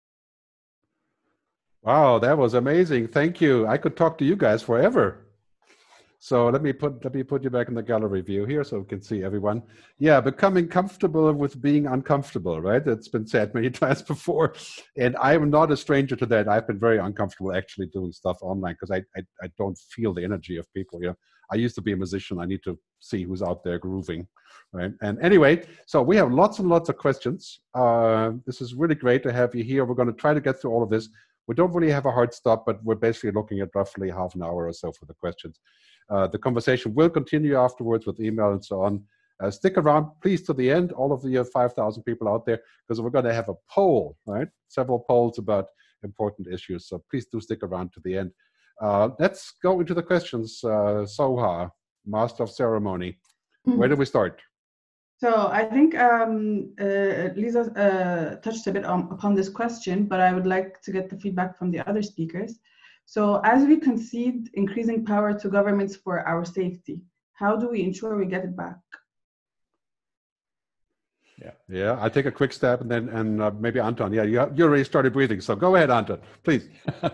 Wow, that was amazing. Thank you. I could talk to you guys forever. So let me put let me put you back in the gallery view here so we can see everyone. Yeah, becoming comfortable with being uncomfortable, right? It's been said many times before. And I'm not a stranger to that. I've been very uncomfortable actually doing stuff online because I, I I don't feel the energy of people. You know, I used to be a musician. I need to see who's out there grooving, right? And anyway, so we have lots and lots of questions. Uh, this is really great to have you here. We're going to try to get through all of this. We don't really have a hard stop, but we're basically looking at roughly half an hour or so for the questions. Uh, the conversation will continue afterwards with email and so on. Uh, stick around, please, to the end, all of the uh, five thousand people out there, because we're going to have a poll, right? Several polls about important issues. So please do stick around to the end. Uh, let's go into the questions. Uh, Soha, Master of Ceremony. Mm-hmm. Where do we start? So I think um, uh, Lisa uh, touched a bit on, upon this question, but I would like to get the feedback from the other speakers. So as we concede increasing power to governments for our safety, how do we ensure we get it back? Yeah. Yeah, I'll take a quick step and then, and uh, maybe Anton. Yeah, you, you already started breathing. So go ahead, Anton, please.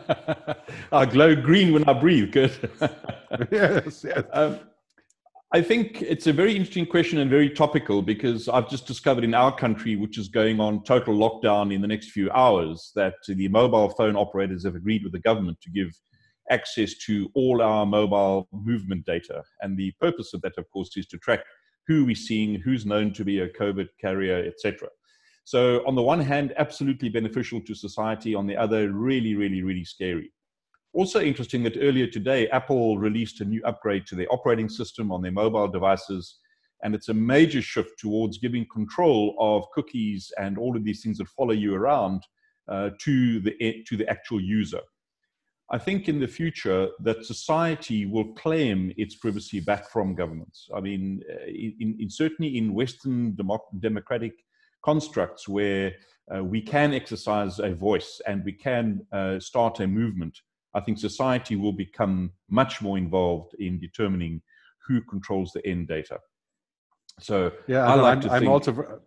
I glow green when I breathe. Good. Yes, yes. Um, I think it's a very interesting question and very topical, because I've just discovered in our country, which is going on total lockdown in the next few hours, that the mobile phone operators have agreed with the government to give access to all our mobile movement data. And the purpose of that, of course, is to track who we're seeing, who's known to be a COVID carrier, et cetera. So on the one hand, absolutely beneficial to society. On the other, really, really, really scary. Also interesting that earlier today, Apple released a new upgrade to their operating system on their mobile devices. And it's a major shift towards giving control of cookies and all of these things that follow you around uh, to the, to the actual user. I think in the future that society will claim its privacy back from governments. I mean, in, in certainly in Western democ- democratic constructs where uh, we can exercise a voice and we can uh, start a movement, I think society will become much more involved in determining who controls the end data. So yeah, I no, like I'm, to I'm think. also.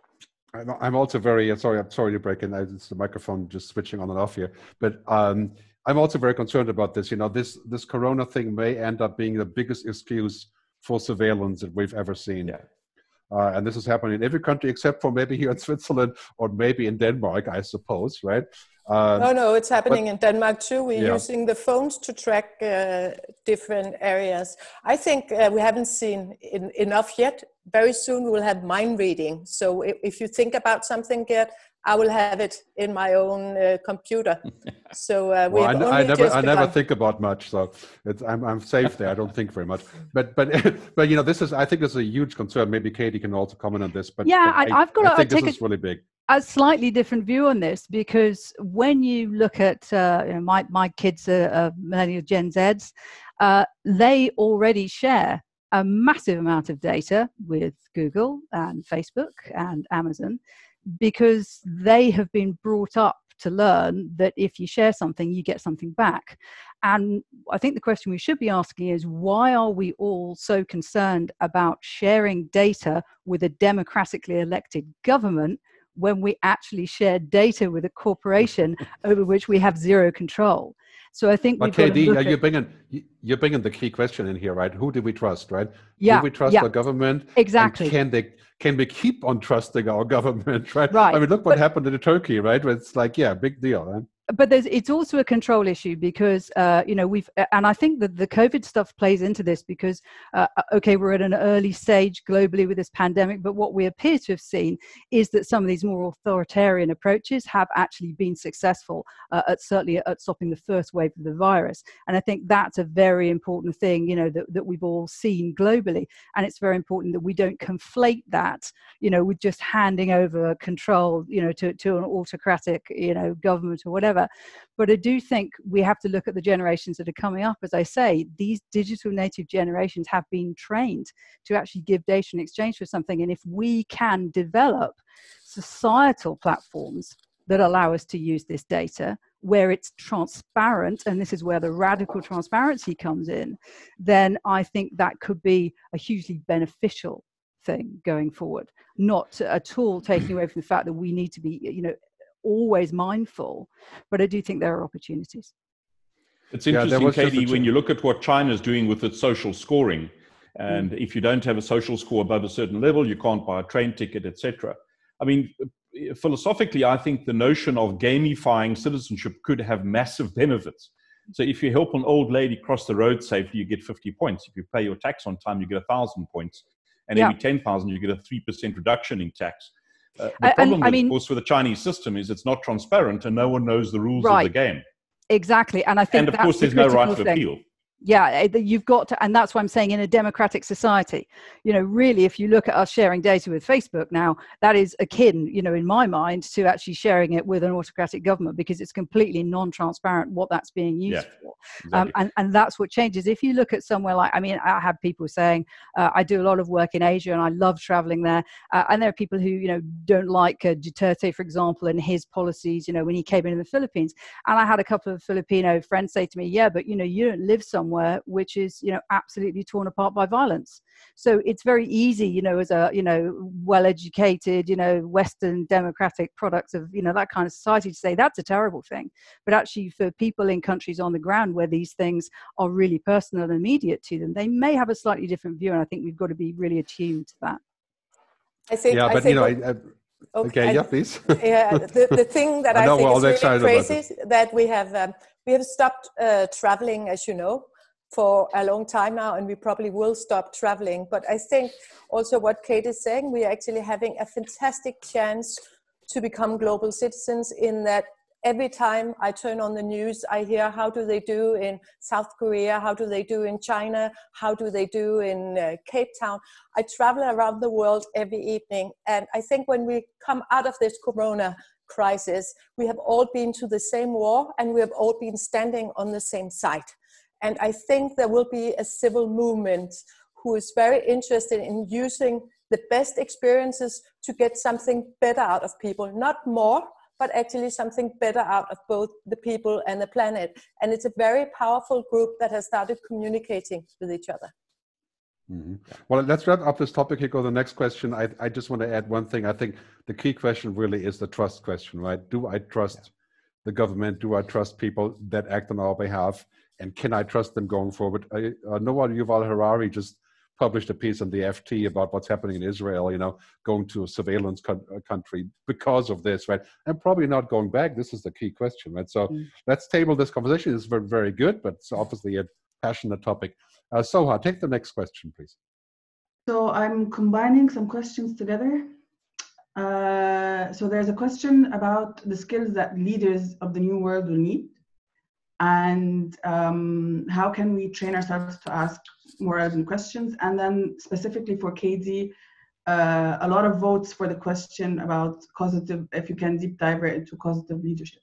I'm also very sorry. I'm sorry to break in. It's the microphone just switching on and off here. But um, I'm also very concerned about this. You know, this this Corona thing may end up being the biggest excuse for surveillance that we've ever seen. Yeah. Uh, and this is happening in every country except for maybe here in Switzerland or maybe in Denmark, I suppose, right? Um, no, no, it's happening but, in Denmark too. We're yeah. using the phones to track uh, different areas. I think uh, we haven't seen in, enough yet. Very soon we will have mind reading. So if, if you think about something, Gert, I will have it in my own uh, computer. So uh, we well, have I, only I never, just I never begun. think about much, so it's, I'm, I'm safe there. I don't think very much. But, but, but you know, this is, I think, this is a huge concern. Maybe Katie can also comment on this. But yeah, but I, I, I've got I to think take this a, is really big. a slightly different view on this, because when you look at uh, you know, my my kids are, are millennial Gen Zs, uh, they already share a massive amount of data with Google and Facebook and Amazon, because they have been brought up to learn that if you share something, you get something back. And I think the question we should be asking is, why are we all so concerned about sharing data with a democratically elected government when we actually share data with a corporation over which we have zero control? So I think But we've got K D, to look uh, at, you're bringing you're bringing the key question in here, right? Who do we trust, right? yeah, Do we trust yeah, our government? exactly. And can they can we keep on trusting our government, right? Right. I mean, look what But, happened in Turkey, right? Where it's like, yeah, big deal, right? but there's, it's also a control issue, because uh, you know we've, and I think that the COVID stuff plays into this, because uh, okay, we're at an early stage globally with this pandemic, but what we appear to have seen is that some of these more authoritarian approaches have actually been successful uh, at certainly at stopping the first wave of the virus. And I think that's a very important thing, you know, that, that we've all seen globally, and it's very important that we don't conflate that, you know, with just handing over control, you know, to to an autocratic, you know, government or whatever. But I do think we have to look at the generations that are coming up. As I say, these digital native generations have been trained to actually give data in exchange for something. And if we can develop societal platforms that allow us to use this data, where it's transparent, and this is where the radical transparency comes in, then I think that could be a hugely beneficial thing going forward. Not at all taking away from the fact that we need to be, you know, always mindful, but I do think there are opportunities. It's interesting, yeah, Katie, when you look at what China's doing with its social scoring, and mm. if you don't have a social score above a certain level, you can't buy a train ticket, et cetera. I mean, philosophically, I think the notion of gamifying citizenship could have massive benefits. So if you help an old lady cross the road safely, you get fifty points. If you pay your tax on time, you get one thousand points. And yeah. every ten thousand, you get a three percent reduction in tax. Uh, the problem, and, I with, mean, of course, with the Chinese system is it's not transparent and no one knows the rules right. of the game. Exactly. And I think and of that's course, there's the no right thing. of appeal. Yeah, you've got to, and that's why I'm saying in a democratic society, you know, really, if you look at us sharing data with Facebook now, that is akin, you know, in my mind, to actually sharing it with an autocratic government, because it's completely non-transparent what that's being used yeah, for. Exactly. Um, and, and that's what changes. If you look at somewhere like, I mean, I have people saying, uh, I do a lot of work in Asia and I love traveling there. Uh, and there are people who, you know, don't like uh, Duterte, for example, and his policies, you know, when he came in the Philippines. And I had a couple of Filipino friends say to me, yeah, but, you know, you don't live somewhere somewhere which is, you know, absolutely torn apart by violence. So it's very easy, you know, as a, you know, well-educated, you know, Western democratic products of, you know, that kind of society to say that's a terrible thing. But actually for people in countries on the ground where these things are really personal and immediate to them, they may have a slightly different view. And I think we've got to be really attuned to that. I think, yeah, I but think you know, what, I, I, okay, okay, yeah, please. yeah, the, the thing that I, I, know think we're is all really excited crazy about is that we have um, we have stopped uh, traveling, as you know, for a long time now, and we probably will stop traveling. But I think also what Kate is saying, we are actually having a fantastic chance to become global citizens, in that every time I turn on the news, I hear how do they do in South Korea, how do they do in China, how do they do in uh, Cape Town. I travel around the world every evening, and I think when we come out of this corona crisis, we have all been to the same war, and we have all been standing on the same side. And I think there will be a civil movement who is very interested in using the best experiences to get something better out of people, not more, but actually something better out of both the people and the planet. And it's a very powerful group that has started communicating with each other. Mm-hmm. Well, let's wrap up this topic here. Go to the next question. I, I just want to add one thing. I think the key question really is the trust question, right? Do I trust the government? Do I trust people that act on our behalf? And can I trust them going forward? I, uh, Noah Yuval Harari just published a piece on the F T about what's happening in Israel, you know, going to a surveillance co- country because of this, right? And probably not going back. This is the key question, right? So mm. let's table this conversation. It's very, very good, but it's obviously a passionate topic. Uh, Soha, take the next question, please. So I'm combining some questions together. Uh, so there's a question about the skills that leaders of the new world will need. And um, how can we train ourselves to ask more relevant questions? And then specifically for K D, uh, a lot of votes for the question about causative, if you can deep dive into causative leadership.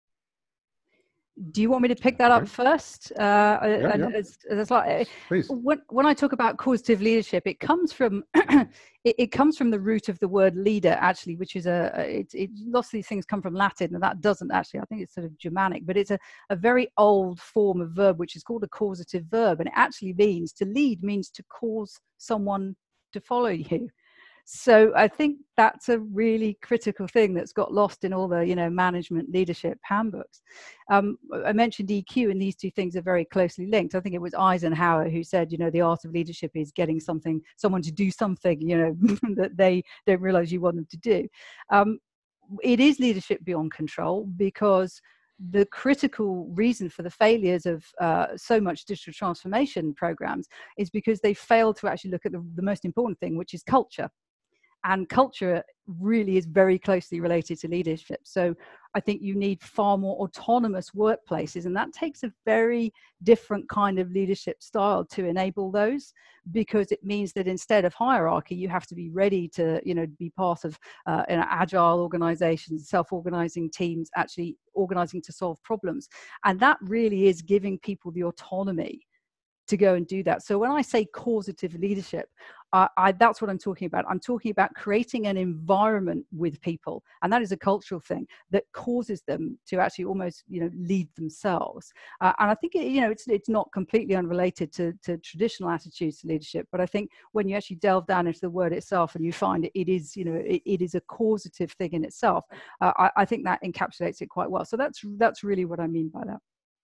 Do you want me to pick that okay. up first? Uh, yeah, yeah. As, as like, Please. When, when I talk about causative leadership, it comes from it, it comes from the root of the word leader, actually, which is a it, it, lots of these things come from Latin, and that doesn't actually. I think it's sort of Germanic, but it's a, a very old form of verb, which is called a causative verb, and it actually means to lead means to cause someone to follow you. So I think that's a really critical thing that's got lost in all the, you know, management leadership handbooks. Um, I mentioned E Q, and these two things are very closely linked. I think it was Eisenhower who said, you know, the art of leadership is getting something, someone to do something, you know, that they don't realize you want them to do. Um, it is leadership beyond control, because the critical reason for the failures of uh, so much digital transformation programs is because they failed to actually look at the, the most important thing, which is culture. And culture really is very closely related to leadership. So I think you need far more autonomous workplaces, and that takes a very different kind of leadership style to enable those, because it means that instead of hierarchy, you have to be ready to, you know, be part of uh, an agile organizations, self-organizing teams, actually organizing to solve problems. And that really is giving people the autonomy to go and do that. So when I say causative leadership, uh, I, that's what I'm talking about. I'm talking about creating an environment with people, and that is a cultural thing that causes them to actually almost, you know, lead themselves. Uh, and I think it, you know, it's it's not completely unrelated to, to traditional attitudes to leadership, but I think when you actually delve down into the word itself and you find it, it is, you know, it, it is a causative thing in itself. Uh, I, I think that encapsulates it quite well. So that's that's really what I mean by that.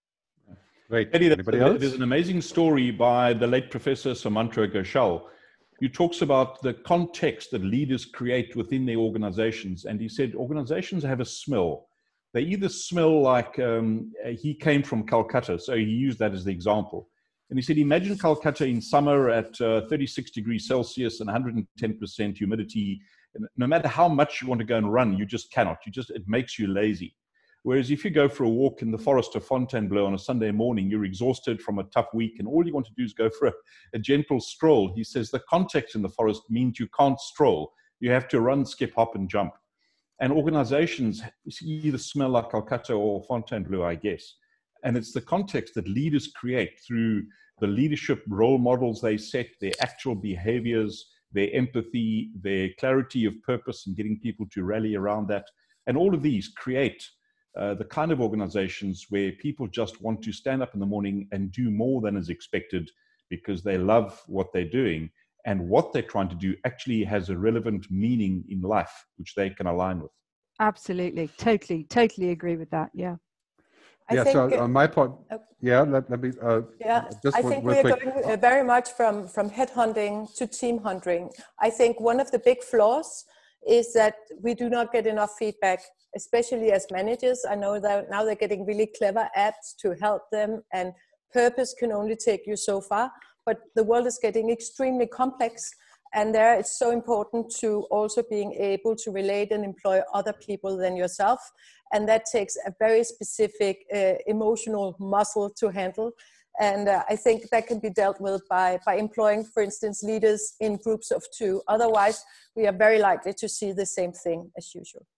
Great. Eddie, Anybody else? There's an amazing story by the late Professor Sumantra Ghoshal, who talks about the context that leaders create within their organizations. And he said organizations have a smell. They either smell like, um, he came from Calcutta, so he used that as the example. And he said, imagine Calcutta in summer at uh, thirty-six degrees Celsius and one hundred ten percent humidity. And no matter how much you want to go and run, you just cannot. You just, it makes you lazy. Whereas if you go for a walk in the forest of Fontainebleau on a Sunday morning, you're exhausted from a tough week, and all you want to do is go for a, a gentle stroll. He says the context in the forest means you can't stroll. You have to run, skip, hop, and jump. And organizations either smell like Calcutta or Fontainebleau, I guess. And it's the context that leaders create through the leadership role models they set, their actual behaviors, their empathy, their clarity of purpose, and getting people to rally around that. And all of these create uh, the kind of organizations where people just want to stand up in the morning and do more than is expected because they love what they're doing, and what they're trying to do actually has a relevant meaning in life, which they can align with. Absolutely. Totally, totally agree with that. Yeah. I yeah, think, so on my point, uh, yeah, let, let me, uh, yeah, just I real- think real we are quick. going uh, very much from, from headhunting to team hunting. I think one of the big flaws is that we do not get enough feedback, especially as managers. I know that now they're getting really clever apps to help them, and purpose can only take you so far, but the world is getting extremely complex. And there it's so important to also being able to relate and employ other people than yourself. And that takes a very specific uh, emotional muscle to handle. And uh, I think that can be dealt with by, by employing, for instance, leaders in groups of two. Otherwise, we are very likely to see the same thing as usual.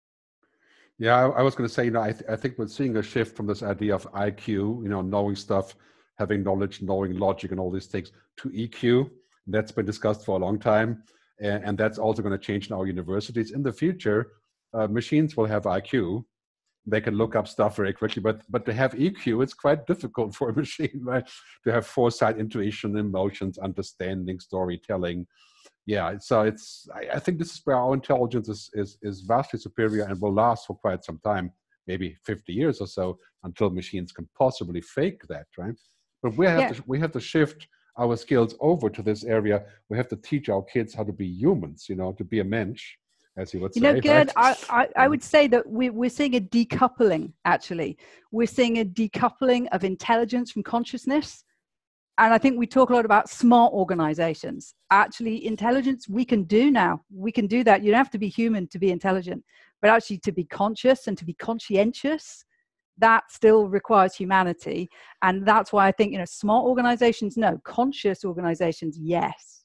Yeah, I, I was going to say, you know, I, th- I think we're seeing a shift from this idea of I Q, you know, knowing stuff, having knowledge, knowing logic and all these things, to E Q. That's been discussed for a long time. And, and that's also going to change in our universities. In the future, uh, machines will have I Q. They can look up stuff very quickly, but but to have E Q, it's quite difficult for a machine, right? To have foresight, intuition, emotions, understanding, storytelling. Yeah, so it's, I, I think this is where our intelligence is, is, is vastly superior and will last for quite some time, maybe fifty years or so, until machines can possibly fake that, right? But we have, Yeah. to, we have to shift our skills over to this area. We have to teach our kids how to be humans, you know, to be a mensch, as you would say. You know, Gerd, right? I, I, I would say that we, we're seeing a decoupling, actually. We're seeing a decoupling of intelligence from consciousness. And I think we talk a lot about smart organizations. Actually, intelligence, we can do now. We can do that. You don't have to be human to be intelligent, but actually to be conscious and to be conscientious, that still requires humanity. And that's why I think, you know, smart organizations, no. Conscious organizations, yes.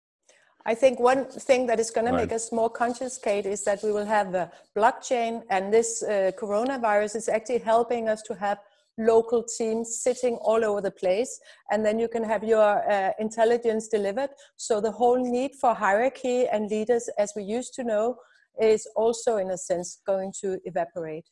I think one thing that is going to Right. make us more conscious, Kate, is that we will have a blockchain, and this uh, coronavirus is actually helping us to have local teams sitting all over the place, and then you can have your uh, intelligence delivered. So the whole need for hierarchy and leaders, as we used to know, is also in a sense going to evaporate.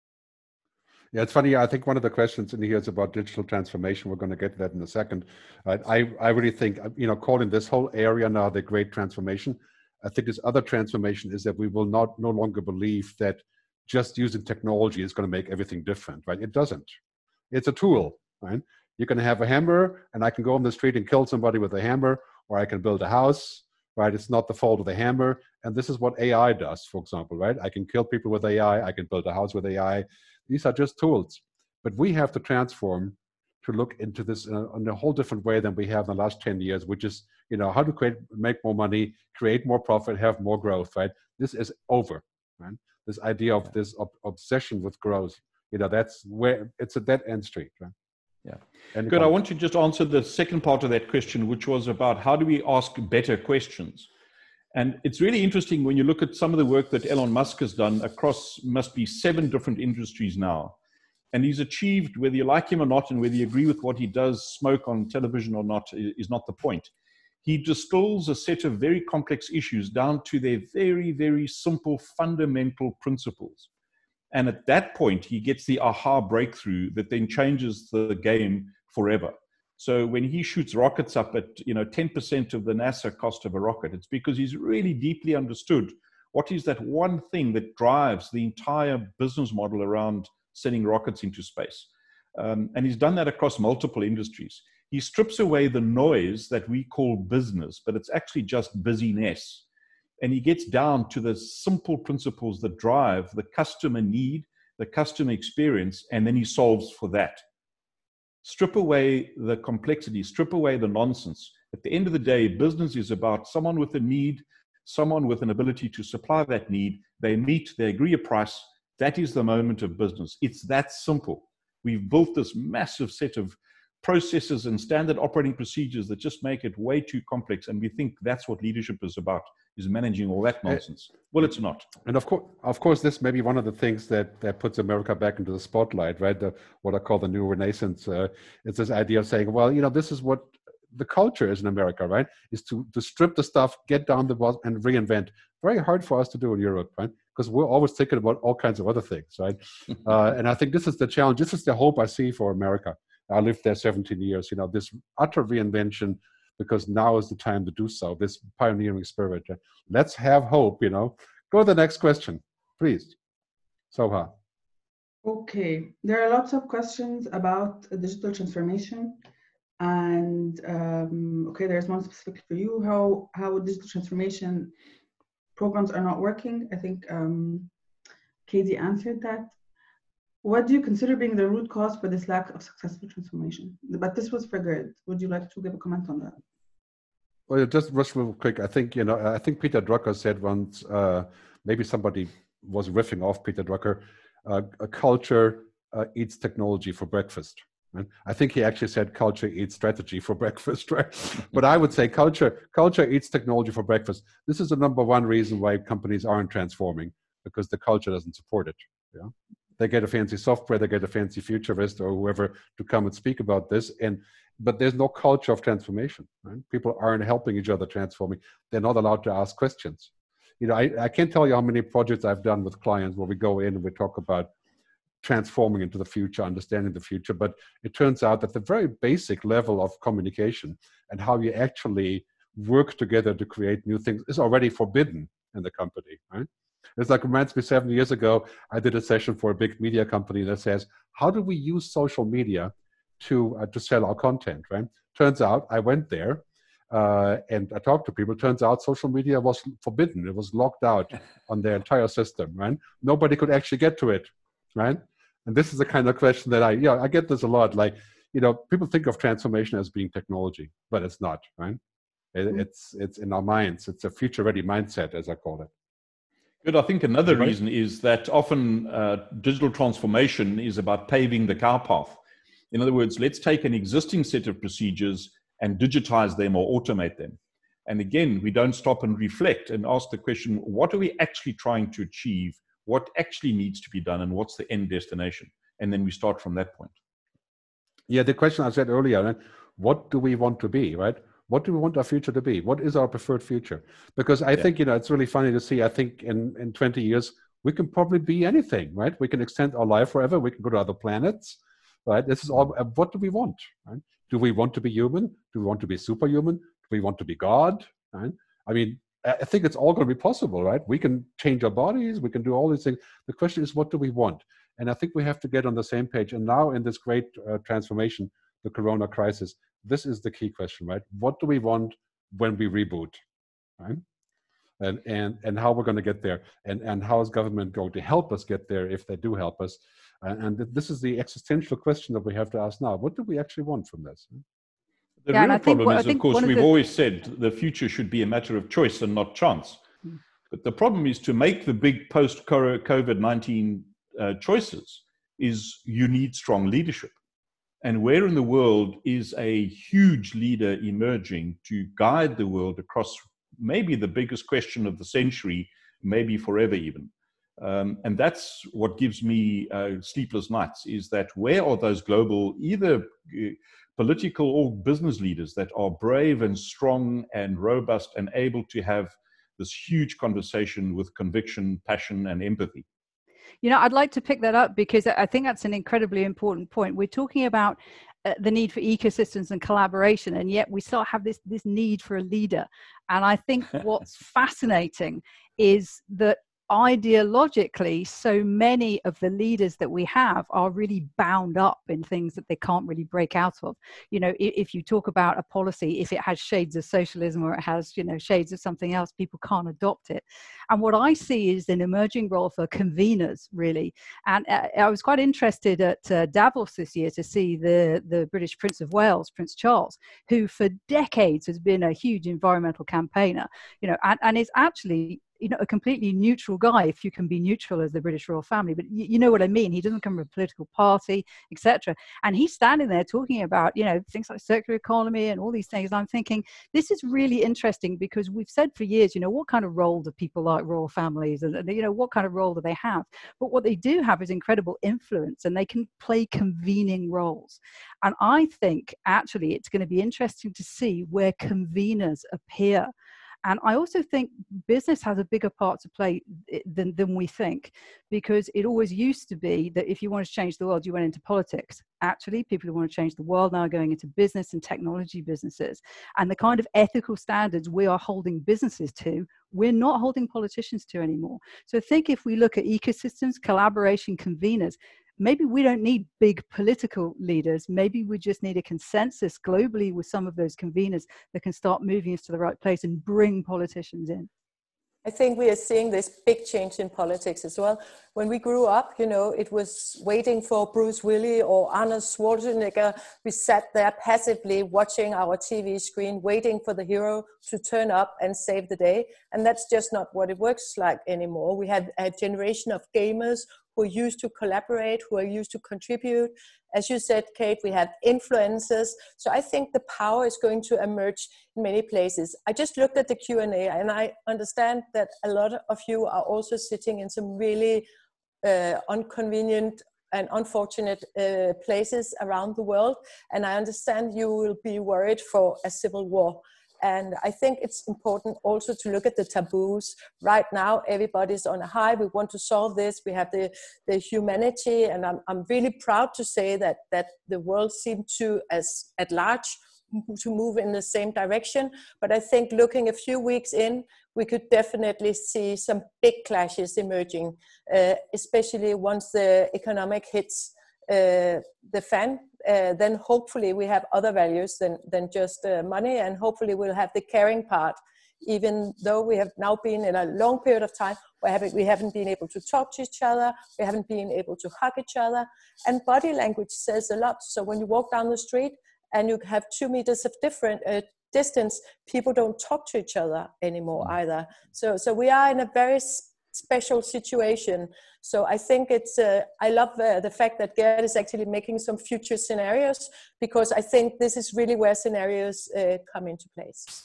Yeah, it's funny. I think one of the questions in here is about digital transformation. We're going to get to that in a second. Uh, I, I really think, you know, calling this whole area now the great transformation, I think this other transformation is that we will not no longer believe that just using technology is going to make everything different, right? It doesn't. It's a tool, right? You can have a hammer, and I can go on the street and kill somebody with a hammer, or I can build a house, right? It's not the fault of the hammer. And this is what A I does, for example, right? I can kill people with A I. I can build a house with A I. These are just tools. But we have to transform to look into this in a, in a whole different way than we have in the last ten years, which is, you know, how to create, make more money, create more profit, have more growth, right? This is over, right? This idea of this ob- obsession with growth, you know, that's where it's a dead end street, right? Yeah. Any Good. I comments? want to just answer the second part of that question, which was about how do we ask better questions? And it's really interesting when you look at some of the work that Elon Musk has done across must be seven different industries now. And he's achieved, whether you like him or not, and whether you agree with what he does, smoke on television or not, is not the point. He distills a set of very complex issues down to their very, very simple fundamental principles. And at that point, he gets the aha breakthrough that then changes the game forever. So when he shoots rockets up at, you know, ten percent of the NASA cost of a rocket, it's because he's really deeply understood what is that one thing that drives the entire business model around sending rockets into space. Um, and he's done that across multiple industries. He strips away the noise that we call business, but it's actually just busyness. And he gets down to the simple principles that drive the customer need, the customer experience, and then he solves for that. Strip away the complexity, strip away the nonsense. At the end of the day, business is about someone with a need, someone with an ability to supply that need. They meet, they agree a price. That is the moment of business. It's that simple. We've built this massive set of processes and standard operating procedures that just make it way too complex. And we think that's what leadership is about, is managing all that nonsense. Well, it's not. And of course, of course, this may be one of the things that, that puts America back into the spotlight, right? The, what I call the new renaissance. Uh, it's this idea of saying, well, you know, this is what the culture is in America, right? Is to, to strip the stuff, get down the bottom, and reinvent. very hard for us to do in Europe, right? Because we're always thinking about all kinds of other things, right? uh, and I think this is the challenge. This is the hope I see for America. I lived there seventeen years, you know, this utter reinvention, because now is the time to do so, this pioneering spirit. Let's have hope, you know. Go to the next question, please. Soha. Okay, there are lots of questions about digital transformation. And um, okay, there's one specific for you, how, how digital transformation programs are not working. I think um, Katie answered that. What do you consider being the root cause for this lack of successful transformation? But this was for Gerd. Would you like to give a comment on that? Well, just rush real quick. I think, you know, I think Peter Drucker said once, uh, maybe somebody was riffing off Peter Drucker, uh, a culture uh, eats technology for breakfast. Right? I think he actually said culture eats strategy for breakfast, right? But I would say culture, culture eats technology for breakfast. This is the number one reason why companies aren't transforming, because the culture doesn't support it. Yeah, they get a fancy software, they get a fancy futurist or whoever to come and speak about this, and but there's no culture of transformation. Right? People aren't helping each other transforming. They're not allowed to ask questions. You know, I, I can't tell you how many projects I've done with clients where we go in and we talk about transforming into the future, understanding the future. But it turns out that the very basic level of communication and how you actually work together to create new things is already forbidden in the company, right? It's like, reminds me, seven years ago, I did a session for a big media company that says, how do we use social media to, uh, to sell our content, right? Turns out I went there uh, and I talked to people. Turns out social media was forbidden. It was locked out on their entire system, right? Nobody could actually get to it, right? And this is the kind of question that I, yeah, I get this a lot. Like, you know, people think of transformation as being technology, but it's not, right? It, mm-hmm. It's it's in our minds. It's a future-ready mindset, as I call it. Good. I think another right? reason is that often uh, digital transformation is about paving the car path. In other words, let's take an existing set of procedures and digitize them or automate them. And again, we don't stop and reflect and ask the question, what are we actually trying to achieve? What actually needs to be done, and what's the end destination? And then we start from that point. Yeah, the question I said earlier, right? What do we want to be, right? What do we want our future to be? What is our preferred future? Because I yeah. think, you know, it's really funny to see, I think in, in twenty years, we can probably be anything, right? We can extend our life forever. We can go to other planets, right? This is all, what do we want, right? Do we want to be human? Do we want to be superhuman? Do we want to be God, right? I mean, I think it's all going to be possible, right? We can change our bodies. We can do all these things. The question is, what do we want? And I think we have to get on the same page. And now in this great uh, transformation, the Corona crisis, this is the key question, right? What do we want when we reboot, right? And and and how we're going to get there, and and how is government going to help us get there if they do help us? And, and this is the existential question that we have to ask now. What do we actually want from this? The yeah, real problem what, is, of course, of we've the... always said the future should be a matter of choice and not chance. Mm. But the problem is to make the big post-COVID nineteen uh, choices is you need strong leadership. And where in the world is a huge leader emerging to guide the world across maybe the biggest question of the century, maybe forever even? Um, and that's what gives me uh, sleepless nights, is that where are those global, either uh, political or business leaders that are brave and strong and robust and able to have this huge conversation with conviction, passion, and empathy? You know, I'd like to pick that up because I think that's an incredibly important point. We're talking about uh, the need for ecosystems and collaboration, and yet we still have this, this need for a leader. And I think what's fascinating is that ideologically, so many of the leaders that we have are really bound up in things that they can't really break out of. You know, if, if you talk about a policy, if it has shades of socialism or it has, you know, shades of something else, people can't adopt it. And what I see is an emerging role for conveners, really. And uh, I was quite interested at uh, Davos this year to see the, the British Prince of Wales, Prince Charles, who for decades has been a huge environmental campaigner, you know, and, and is actually, you know, a completely neutral guy, if you can be neutral as the British royal family, but you, you know what I mean. He doesn't come from a political party, et cetera. And he's standing there talking about, you know, things like circular economy and all these things. And I'm thinking, this is really interesting because we've said for years, you know, what kind of role do people like royal families and, you know, what kind of role do they have? But what they do have is incredible influence, and they can play convening roles. And I think actually it's going to be interesting to see where conveners appear. And I also think business has a bigger part to play than, than we think, because it always used to be that if you wanted to change the world, you went into politics. Actually, people who want to change the world now are going into business and technology businesses. And the kind of ethical standards we are holding businesses to, we're not holding politicians to anymore. So I think if we look at ecosystems, collaboration, conveners, maybe we don't need big political leaders. Maybe we just need a consensus globally with some of those conveners that can start moving us to the right place and bring politicians in. I think we are seeing this big change in politics as well. When we grew up, you know, it was waiting for Bruce Willis or Arnold Schwarzenegger. We sat there passively watching our T V screen, waiting for the hero to turn up and save the day. And that's just not what it works like anymore. We had a generation of gamers who are used to collaborate, who are used to contribute. As you said, Kate, we have influencers. So I think the power is going to emerge in many places. I just looked at the Q and A, and I understand that a lot of you are also sitting in some really uh, inconvenient and unfortunate uh, places around the world. And I understand you will be worried for a civil war. And I think it's important also to look at the taboos. Right now, everybody's on a high. We want to solve this. We have the, the humanity. And I'm, I'm really proud to say that, that the world seemed to, as at large, to move in the same direction. But I think looking a few weeks in, we could definitely see some big clashes emerging, uh, especially once the economic hits uh, the fan. Uh, then hopefully we have other values than, than just uh, money, and hopefully we'll have the caring part, even though we have now been in a long period of time where haven't, we haven't been able to talk to each other, we haven't been able to hug each other, and body language says a lot. So when you walk down the street and you have two meters of different uh, distance, people don't talk to each other anymore either. So, so we are in a very special situation. So I think it's, uh, I love uh, the fact that Gerd is actually making some future scenarios, because I think this is really where scenarios uh, come into place.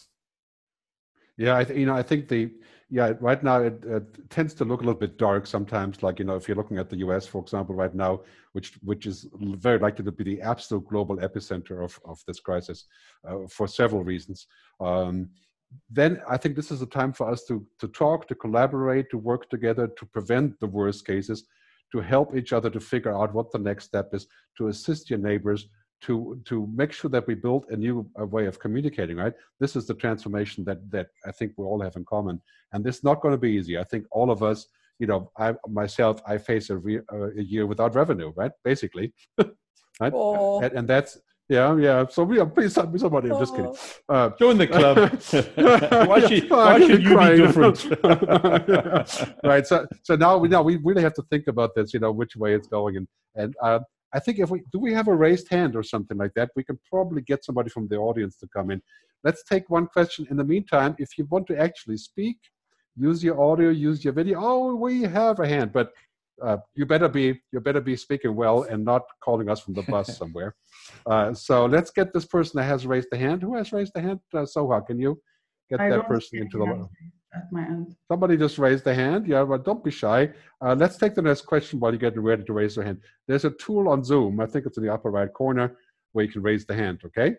Yeah, I th- you know, I think the, yeah, right now it, it tends to look a little bit dark sometimes. Like, you know, if you're looking at the U S, for example, right now, which which is very likely to be the absolute global epicenter of, of this crisis uh, for several reasons. Um, then I think this is a time for us to, to talk, to collaborate, to work together, to prevent the worst cases, to help each other to figure out what the next step is, to assist your neighbors, to, to make sure that we build a new a way of communicating, right? This is the transformation that, that I think we all have in common. And this is not going to be easy. I think all of us, you know, I myself, I face a, re, a year without revenue, right? Basically, right? Oh. And, and that's, Yeah, yeah. So we are, please help me, somebody. I'm just kidding. Uh, Join the club. why should, why should you be different? Yeah. Right. So, so now we now we really have to think about this. You know, which way it's going, and and uh, I think if we do we have a raised hand or something like that, we can probably get somebody from the audience to come in. Let's take one question. In the meantime, if you want to actually speak, use your audio, use your video. Oh, we have a hand, but. Uh, you better be you better be speaking well and not calling us from the bus somewhere. Uh, so let's get this person that has raised the hand. Who has raised the hand? Uh, Soha, can you get I that don't person into the line? At my end. Somebody just raised the hand. Yeah, but don't be shy. Uh, let's take the next question while you're getting ready to raise your hand. There's a tool on Zoom. I think it's in the upper right corner where you can raise the hand. Okay.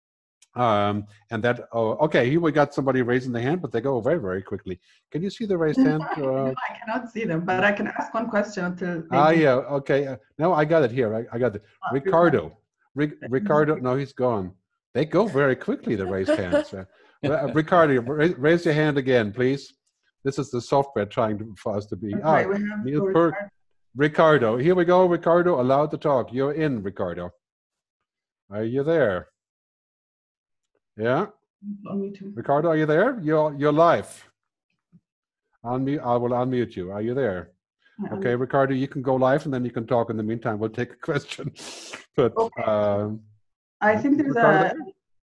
Um, and that, oh, okay, here we got somebody raising the hand, but they go very, very quickly. Can you see the raised hand? Uh, no, I cannot see them, but I can ask one question until. Ah, yeah, okay. Uh, no, I got it here. I, I got it. Oh, Ricardo. Ric- Ricardo, no, he's gone. They go very quickly, the raised hands. Uh, uh, Ricardo, raise, raise your hand again, please. This is the software trying to, for us to be. Ah, Right, we have Neil Ricardo. Perk. Ricardo, here we go, Ricardo, allowed to talk. You're in, Ricardo. Are you there? Yeah, On me too. Ricardo, are you there? You're you're live. Unmute. I will unmute you. Are you there? I Okay, Ricardo, you can go live, and then you can talk. In the meantime, we'll take a question. But Okay. um, I think there's Ricardo, a.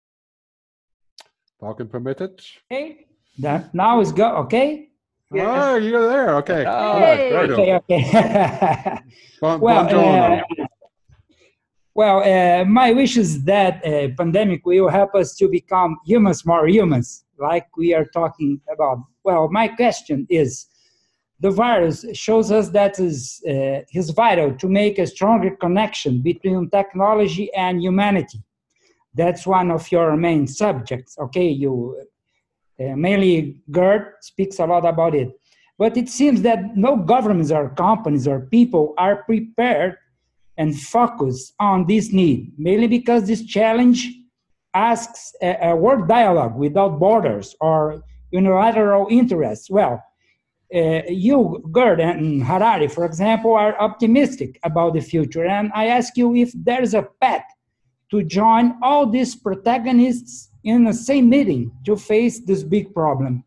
talking permitted. Okay, that now is go. Okay. Yes. Oh, you're there. Okay. Oh, All right, Hey. Ricardo. Okay. Okay. Bon- well, buongiorno. uh, well, uh, my wish is that uh, pandemic will help us to become humans more humans, like we are talking about. Well, my question is, the virus shows us that is uh, is vital to make a stronger connection between technology and humanity. That's one of your main subjects. Okay, you Uh, mainly Gerd speaks a lot about it. But it seems that no governments or companies or people are prepared and focused on this need, mainly because this challenge asks a, a world dialogue without borders or unilateral interests. Well, uh, you, Gerd and Harari, for example, are optimistic about the future. And I ask you if there's a path to join all these protagonists in the same meeting to face this big problem.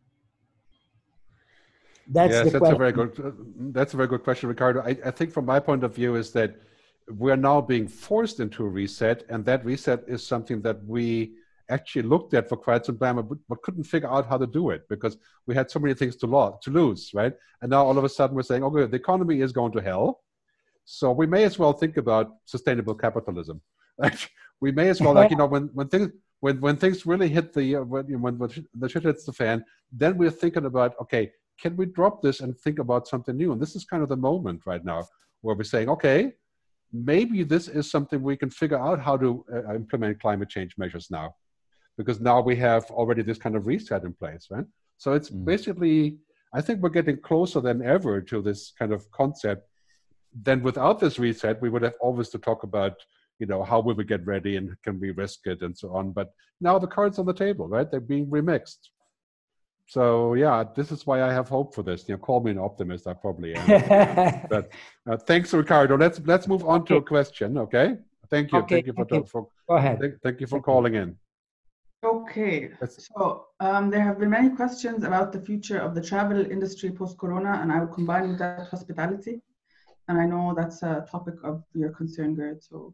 That's yes, the that's question. a very good. Uh, that's a very good question, Ricardo. I, I think, from my point of view, is that we're now being forced into a reset, and that reset is something that we actually looked at for quite some time, but, but couldn't figure out how to do it because we had so many things to, lo- to lose, right? And now all of a sudden we're saying, okay, the economy is going to hell, so we may as well think about sustainable capitalism. Like, we may as well, like, you know, when when things when when things really hit the uh, when, when when the shit hits the fan, then we're thinking about, okay, can we drop this and think about something new? And this is kind of the moment right now where we're saying, okay, maybe this is something we can figure out how to uh, implement climate change measures now, because now we have already this kind of reset in place, right? So it's mm. basically, I think we're getting closer than ever to this kind of concept. Then without this reset, we would have always to talk about, you know, how will we get ready and can we risk it and so on. But now the cards on the table, right? They're being remixed. So yeah, this is why I have hope for this. You know, call me an optimist. I probably am. But uh, thanks, Ricardo. Let's let's move on okay. to a question. Okay. Thank you. Okay. Thank you for okay. for go ahead. Thank, thank you for thank calling you. in. Okay. So um, there have been many questions about the future of the travel industry post-corona, and I will combine with that hospitality. And I know that's a topic of your concern, Gerd. So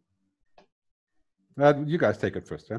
uh, you guys take it first, yeah.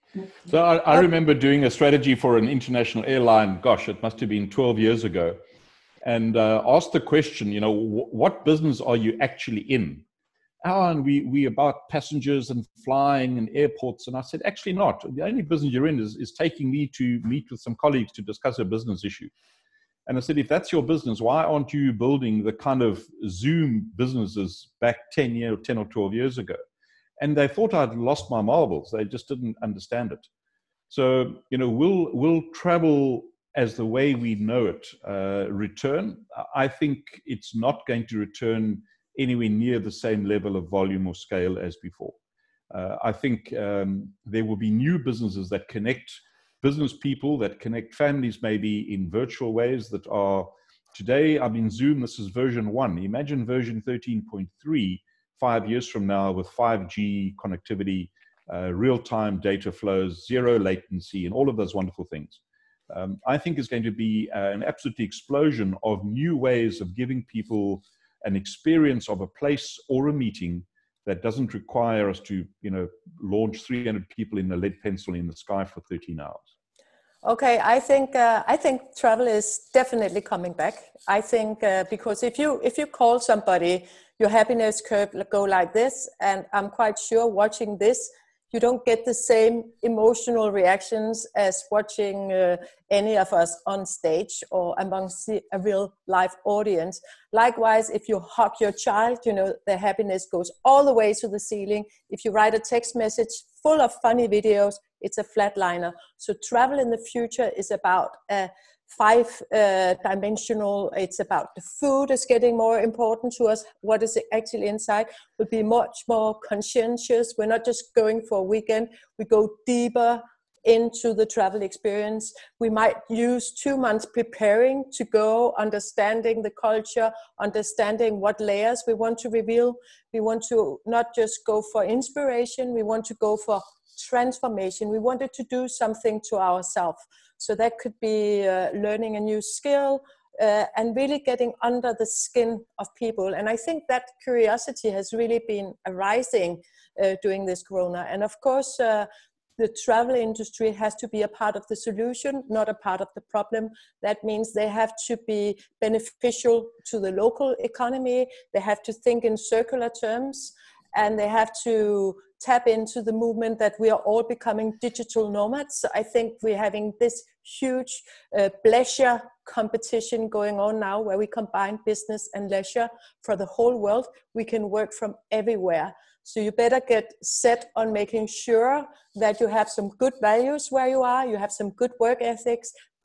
So I, I remember doing a strategy for an international airline, gosh, it must have been twelve years ago, and uh, asked the question, you know, w- what business are you actually in? Oh, and we, we about passengers and flying and airports. And I said, actually not. The only business you're in is, is taking me to meet with some colleagues to discuss a business issue. And I said, if that's your business, why aren't you building the kind of Zoom businesses back ten, year, ten or twelve years ago? And they thought I'd lost my marbles. They just didn't understand it. So, you know, will will travel as the way we know it uh, return? I think it's not going to return anywhere near the same level of volume or scale as before. Uh, I think um, there will be new businesses that connect business people, that connect families maybe in virtual ways that are today, I mean, Zoom, this is version one. Imagine version thirteen point three. Five years from now with five G connectivity, uh, real-time data flows, zero latency, and all of those wonderful things. Um, I think is going to be uh, an absolute explosion of new ways of giving people an experience of a place or a meeting that doesn't require us to, you know, launch three hundred people in a lead pencil in the sky for thirteen hours. Okay, I think uh, I think travel is definitely coming back. I think uh, because if you if you call somebody, your happiness curve go like this, and I'm quite sure watching this, you don't get the same emotional reactions as watching uh, any of us on stage or amongst a real live audience. Likewise, if you hug your child, you know, the happiness goes all the way to the ceiling. If you write a text message full of funny videos, it's a flatliner. So travel in the future is about uh, five uh, dimensional. It's about the food is getting more important to us. What is actually inside will be much more conscientious. We're not just going for a weekend. We go deeper into the travel experience. We might use two months preparing to go, understanding the culture, understanding what layers we want to reveal. We want to not just go for inspiration. We want to go for transformation. We wanted to do something to ourselves. So that could be uh, learning a new skill uh, and really getting under the skin of people. And I think that curiosity has really been arising uh, during this corona. And of course, uh, the travel industry has to be a part of the solution, not a part of the problem. That means they have to be beneficial to the local economy. They have to think in circular terms, and they have to tap into the movement that we are all becoming digital nomads. I think we're having this huge uh, leisure competition going on now where we combine business and leisure for the whole world. We can work from everywhere. So you better get set on making sure that you have some good values where you are, you have some good work ethics,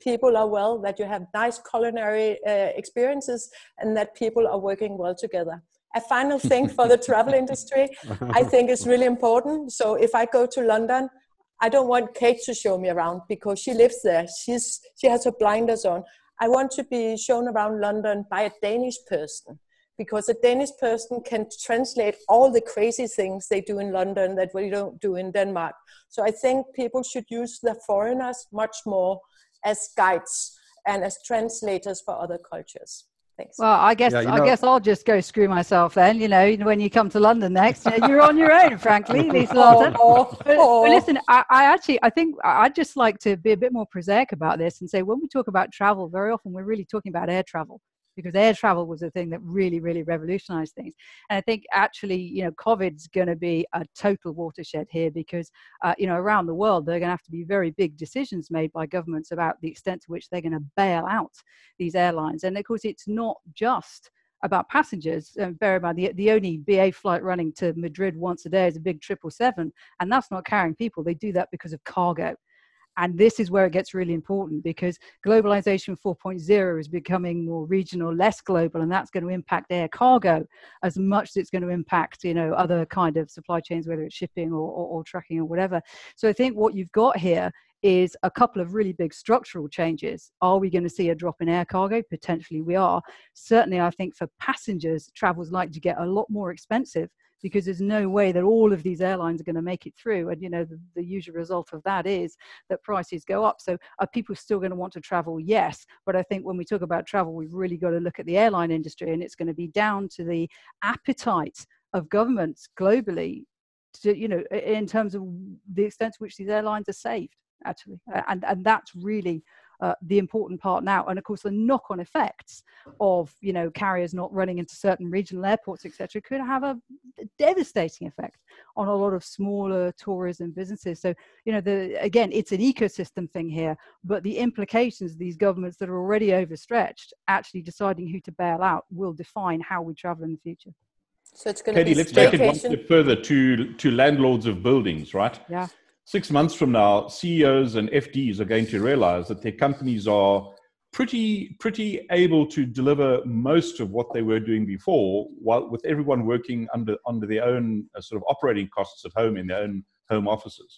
people are well, that you have nice culinary uh, experiences, and that people are working well together. A final thing for the travel industry, I think is really important. So if I go to London, I don't want Kate to show me around because she lives there. She's, she has her blinders on. I want to be shown around London by a Danish person, because a Danish person can translate all the crazy things they do in London that we don't do in Denmark. So I think people should use the foreigners much more as guides and as translators for other cultures. Thanks. Well, I guess Yeah, you I know- guess I'll just go screw myself then. You know, when you come to London next, you know, you're on your own, frankly, Lisa Larsen. Oh, But, oh. but listen, I, I actually, I think I'd just like to be a bit more prosaic about this and say, when we talk about travel, very often we're really talking about air travel, because air travel was a thing that really, really revolutionized things. And I think actually, you know, COVID's going to be a total watershed here, because, uh, you know, around the world, there are going to have to be very big decisions made by governments about the extent to which they're going to bail out these airlines. And of course, it's not just about passengers. Um, bear in mind, the, the only B A flight running to Madrid once a day is a big triple seven, and that's not carrying people. They do that because of cargo. And this is where it gets really important, because globalization four point oh is becoming more regional, less global, and that's going to impact air cargo as much as it's going to impact, you know, other kind of supply chains, whether it's shipping or, or, or trucking or whatever. So I think what you've got here is a couple of really big structural changes. Are we going to see a drop in air cargo? Potentially we are. Certainly, I think for passengers, travel's likely to get a lot more expensive, because there's no way that all of these airlines are going to make it through. And, you know, the, the usual result of that is that prices go up. So are people still going to want to travel? Yes. But I think when we talk about travel, we've really got to look at the airline industry, and it's going to be down to the appetite of governments globally to, you know, in terms of the extent to which these airlines are saved, actually. And, and that's really Uh, the important part now. And of course, the knock-on effects of, you know, carriers not running into certain regional airports, et cetera, could have a devastating effect on a lot of smaller tourism businesses. So, you know, the again, it's an ecosystem thing here, but the implications of these governments that are already overstretched actually deciding who to bail out will define how we travel in the future. So it's going to Katie, be let's take it one staycation. step further to, to landlords of buildings, right? Yeah. Six months from now, C E Os and F Ds are going to realize that their companies are pretty, pretty able to deliver most of what they were doing before, while with everyone working under, under their own uh, sort of operating costs at home in their own home offices.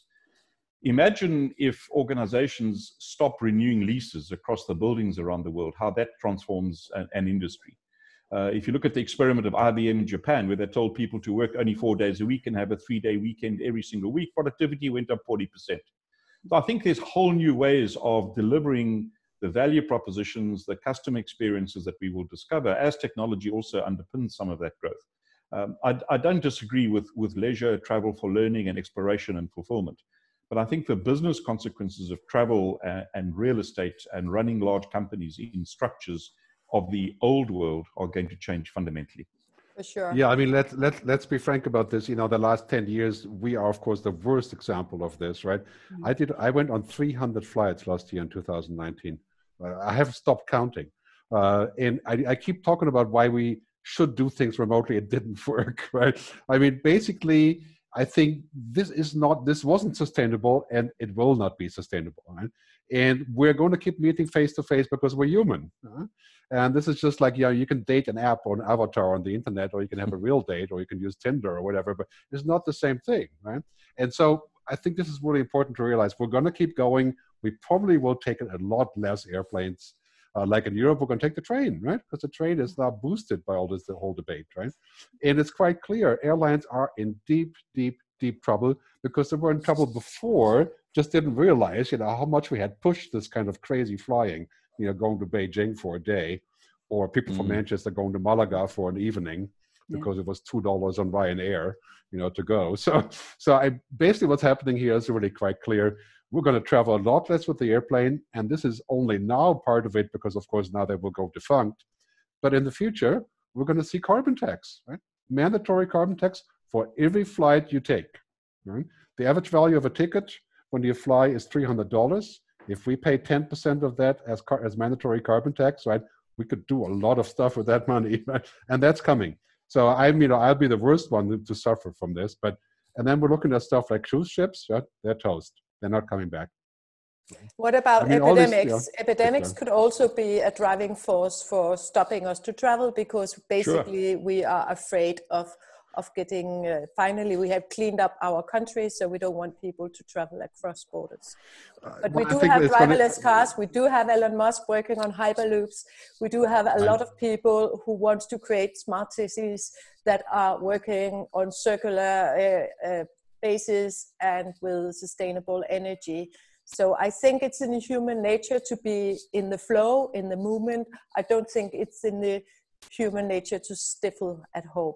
Imagine if organizations stop renewing leases across the buildings around the world, how that transforms an, an industry. Uh, if you look at the experiment of I B M in Japan, where they told people to work only four days a week and have a three-day weekend every single week, productivity went up forty percent. So I think there's whole new ways of delivering the value propositions, the customer experiences that we will discover as technology also underpins some of that growth. Um, I, I don't disagree with, with leisure, travel for learning and exploration and fulfillment. But I think the business consequences of travel and, and real estate and running large companies in structures of the old world are going to change fundamentally. For sure. Yeah, I mean, let's let's let's be frank about this. You know, the last ten years, we are of course the worst example of this, right? Mm-hmm. I did. I went on three hundred flights last year in two thousand nineteen. Uh, I haven't stopped counting, uh, and I, I keep talking about why we should do things remotely. It didn't work, right? I mean, basically, I think this is not. This wasn't sustainable, and it will not be sustainable, right? And we're going to keep meeting face to face because we're human. Uh-huh. And this is just like, you know, you can date an app or an avatar on the internet, or you can have a real date, or you can use Tinder or whatever, but it's not the same thing, right? And so I think this is really important to realize. We're going to keep going. We probably will take a lot less airplanes. Uh, like in Europe, we're going to take the train, right? Because the train is now boosted by all this, the whole debate, right? And it's quite clear, airlines are in deep, deep, deep trouble, because they were in trouble before, just didn't realize, you know, how much we had pushed this kind of crazy flying, you know, going to Beijing for a day, or people mm. from Manchester going to Malaga for an evening, because yeah. it was two dollars on Ryanair, you know, to go. So, so I basically what's happening here is really quite clear. We're going to travel a lot less with the airplane, and this is only now part of it because, of course, now they will go defunct. But in the future, we're going to see carbon tax, right? Mandatory carbon tax for every flight you take. Right? The average value of a ticket when you fly is three hundred dollars. If we pay ten percent of that as car- as mandatory carbon tax, right, we could do a lot of stuff with that money, right? And that's coming. So I'm, you know, I'll be the worst one to suffer from this. But and then we're looking at stuff like cruise ships, right? They're toast. They're not coming back. What about I mean, all this- epidemics? yeah. Epidemics Okay. could also be a driving force for stopping us to travel, because basically we are afraid of of getting, uh, finally we have cleaned up our country, so we don't want people to travel across borders. But we well, I do think have it's gonna- driverless cars, we do have Elon Musk working on Hyperloops, we do have a lot of people who want to create smart cities that are working on circular uh, uh, basis and with sustainable energy. So I think it's in human nature to be in the flow, in the movement. I don't think it's in the human nature to stifle at home.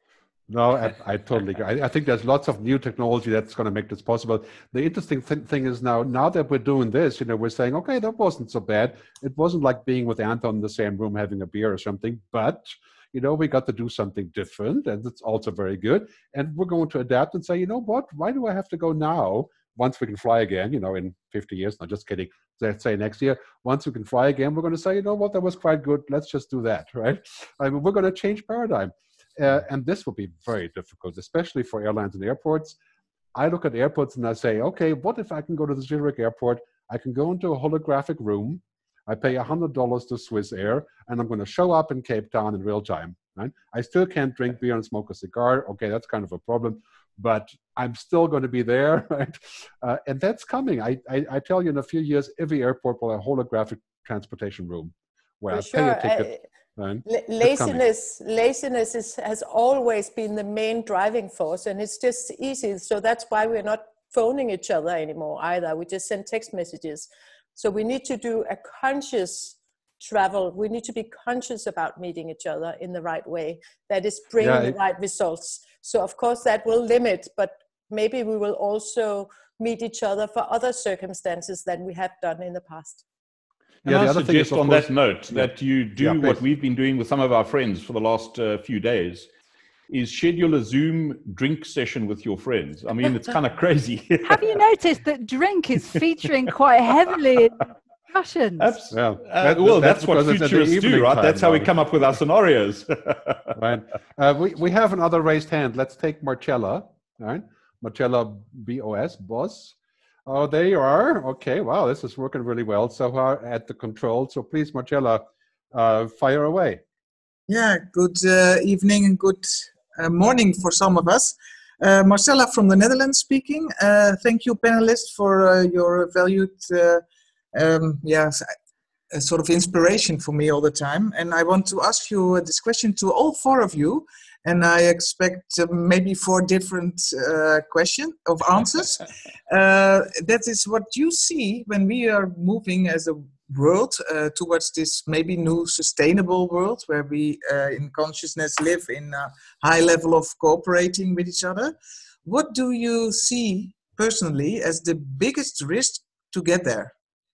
No, I, I totally agree. I, I think there's lots of new technology that's going to make this possible. The interesting th- thing is now, now that we're doing this, you know, we're saying, okay, that wasn't so bad. It wasn't like being with Anton in the same room having a beer or something, but, you know, we got to do something different, and it's also very good. And we're going to adapt and say, you know what, why do I have to go now? Once we can fly again, you know, in fifty years, no, just kidding. Let's say next year, once we can fly again, we're going to say, you know what, that was quite good. Let's just do that, right? I mean, we're going to change paradigm. Uh, and this will be very difficult, especially for airlines and airports. I look at airports and I say, okay, what if I can go to the Zurich airport? I can go into a holographic room. I pay one hundred dollars to Swiss Air, and I'm going to show up in Cape Town in real time. Right? I still can't drink beer and smoke a cigar. Okay, that's kind of a problem, but I'm still going to be there, right? Uh, and that's coming. I, I, I tell you, in a few years, every airport will have a holographic transportation room where For I pay sure. a ticket. I, Right? La- laziness laziness is, has always been the main driving force, and it's just easy. So that's why we're not phoning each other anymore either. We just send text messages. So we need to do a conscious travel. We need to be conscious about meeting each other in the right way that is bringing Yeah, the it- right results. So of course that will limit, but maybe we will also meet each other for other circumstances than we have done in the past. And Yeah, I the other thing is, suggest of on course- that note Yeah. that you do Yeah, what please. we've been doing with some of our friends for the last uh, few days, is schedule a Zoom drink session with your friends. I mean, it's kind of crazy. Have you noticed that drink is featuring quite heavily in discussions? Abs- Yeah. uh, That- well, that's that's, what because it's at the futurists do, evening right? time That's how we now. come up with our scenarios. Right. Uh, we, we have another raised hand. Let's take Marcella. All right. Marcella B O S, boss. Oh, there you are. Okay. Wow, this is working really well so far at the control. So please, Marcella, uh, fire away. Yeah, good uh, evening and good uh, morning for some of us. Uh, Marcella from the Netherlands speaking. Uh, thank you, panelists, for uh, your valued uh, um, yeah, a sort of inspiration for me all the time. And I want to ask you this question to all four of you. And I expect uh, maybe four different uh, questions of answers. uh, that is what you see when we are moving as a world uh, towards this maybe new sustainable world where we uh, in consciousness live in a high level of cooperating with each other. What do you see personally as the biggest risk to get there?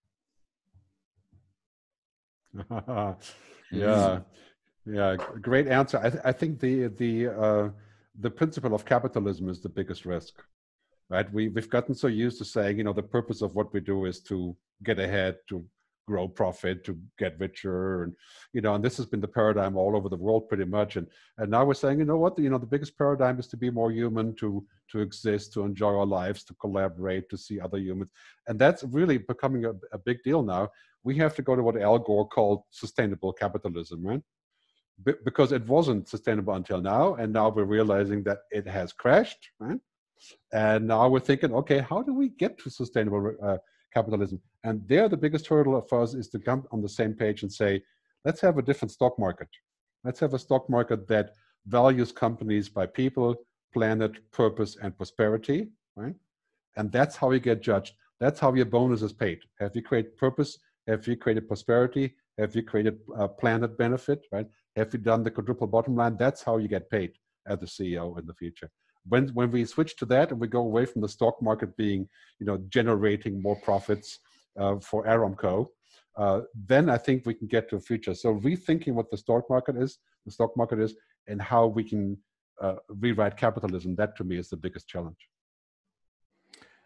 Yeah, yeah, g- great answer. I, th- I think the the uh, the principle of capitalism is the biggest risk, right? We we've gotten so used to saying, you know, the purpose of what we do is to get ahead, to grow profit, to get richer, and you know, and this has been the paradigm all over the world pretty much. And and now we're saying, you know what, you know, the biggest paradigm is to be more human, to to exist, to enjoy our lives, to collaborate, to see other humans, and that's really becoming a, a big deal now. We have to go to what Al Gore called sustainable capitalism, right? Be- because it wasn't sustainable until now, and now we're realizing that it has crashed, right? And now we're thinking, okay, how do we get to sustainable uh, capitalism? And there, the biggest hurdle for us is to come on the same page and say, let's have a different stock market. Let's have a stock market that values companies by people, planet, purpose, and prosperity, right? And that's how you get judged. That's how your bonus is paid. Have you created purpose? Have you created prosperity? Have you created uh, planet benefit, right? Have you done the quadruple bottom line? That's how you get paid as the C E O in the future. When when we switch to that and we go away from the stock market being, you know, generating more profits uh, for Aramco, uh, then I think we can get to a future. So rethinking what the stock market is, the stock market is, and how we can uh, rewrite capitalism, that to me is the biggest challenge.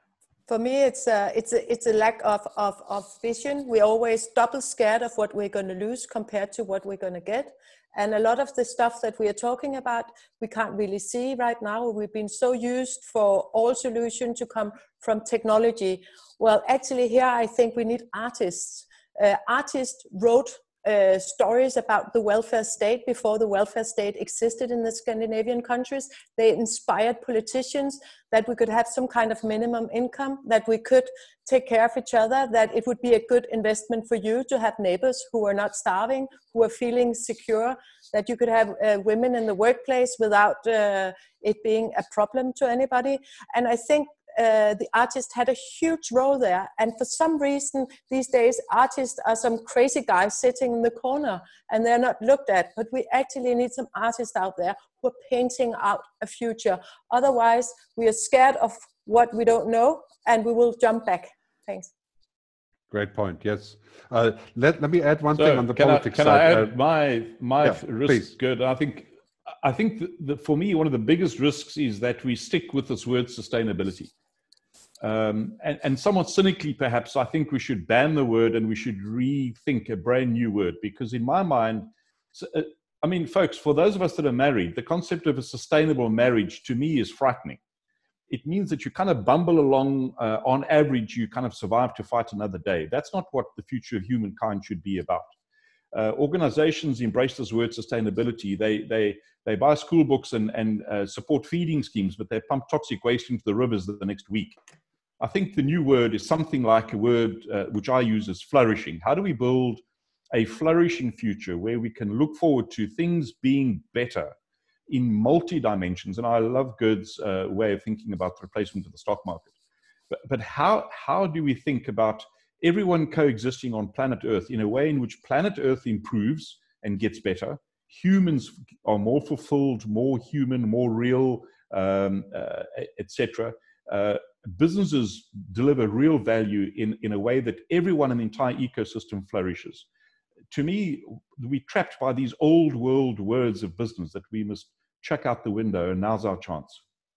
For me, it's a, it's a, it's a lack of, of, of vision. We're always double scared of what we're going to lose compared to what we're going to get. And a lot of the stuff that we are talking about, we can't really see right now. We've been so used for all solutions to come from technology. Well, actually here, I think we need artists. Uh, artists wrote Uh, stories about the welfare state before the welfare state existed in the Scandinavian countries. They inspired politicians that we could have some kind of minimum income, that we could take care of each other, that it would be a good investment for you to have neighbors who are not starving, who are feeling secure, that you could have uh, women in the workplace without uh, it being a problem to anybody. And I think Uh, the artist had a huge role there, and for some reason these days artists are some crazy guys sitting in the corner and they're not looked at. But we actually need some artists out there who are painting out a future. Otherwise we are scared of what we don't know and we will jump back. Thanks. Great point. Yes. Uh, let let me add one so thing on the can politics I, can side. I add uh, my my yeah, risk? please. Good. I think I think that, that for me one of the biggest risks is that we stick with this word sustainability. Um, and, and somewhat cynically, perhaps, I think we should ban the word and we should rethink a brand new word, because in my mind, uh, I mean, folks, for those of us that are married, the concept of a sustainable marriage to me is frightening. It means that you kind of bumble along, uh, on average, you kind of survive to fight another day. That's not what the future of humankind should be about. Uh, organizations embrace this word sustainability. They, they, they buy school books and, and uh, support feeding schemes, but they pump toxic waste into the rivers the next week. I think the new word is something like a word uh, which I use as flourishing. How do we build a flourishing future where we can look forward to things being better in multi-dimensions? And I love Gerd's uh, way of thinking about the replacement of the stock market. But, but how, how do we think about everyone coexisting on planet Earth in a way in which planet Earth improves and gets better? Humans are more fulfilled, more human, more real, um, uh, et cetera. Uh, businesses deliver real value in, in a way that everyone in the entire ecosystem flourishes. To me, we're trapped by these old world words of business that we must chuck out the window, and now's our chance.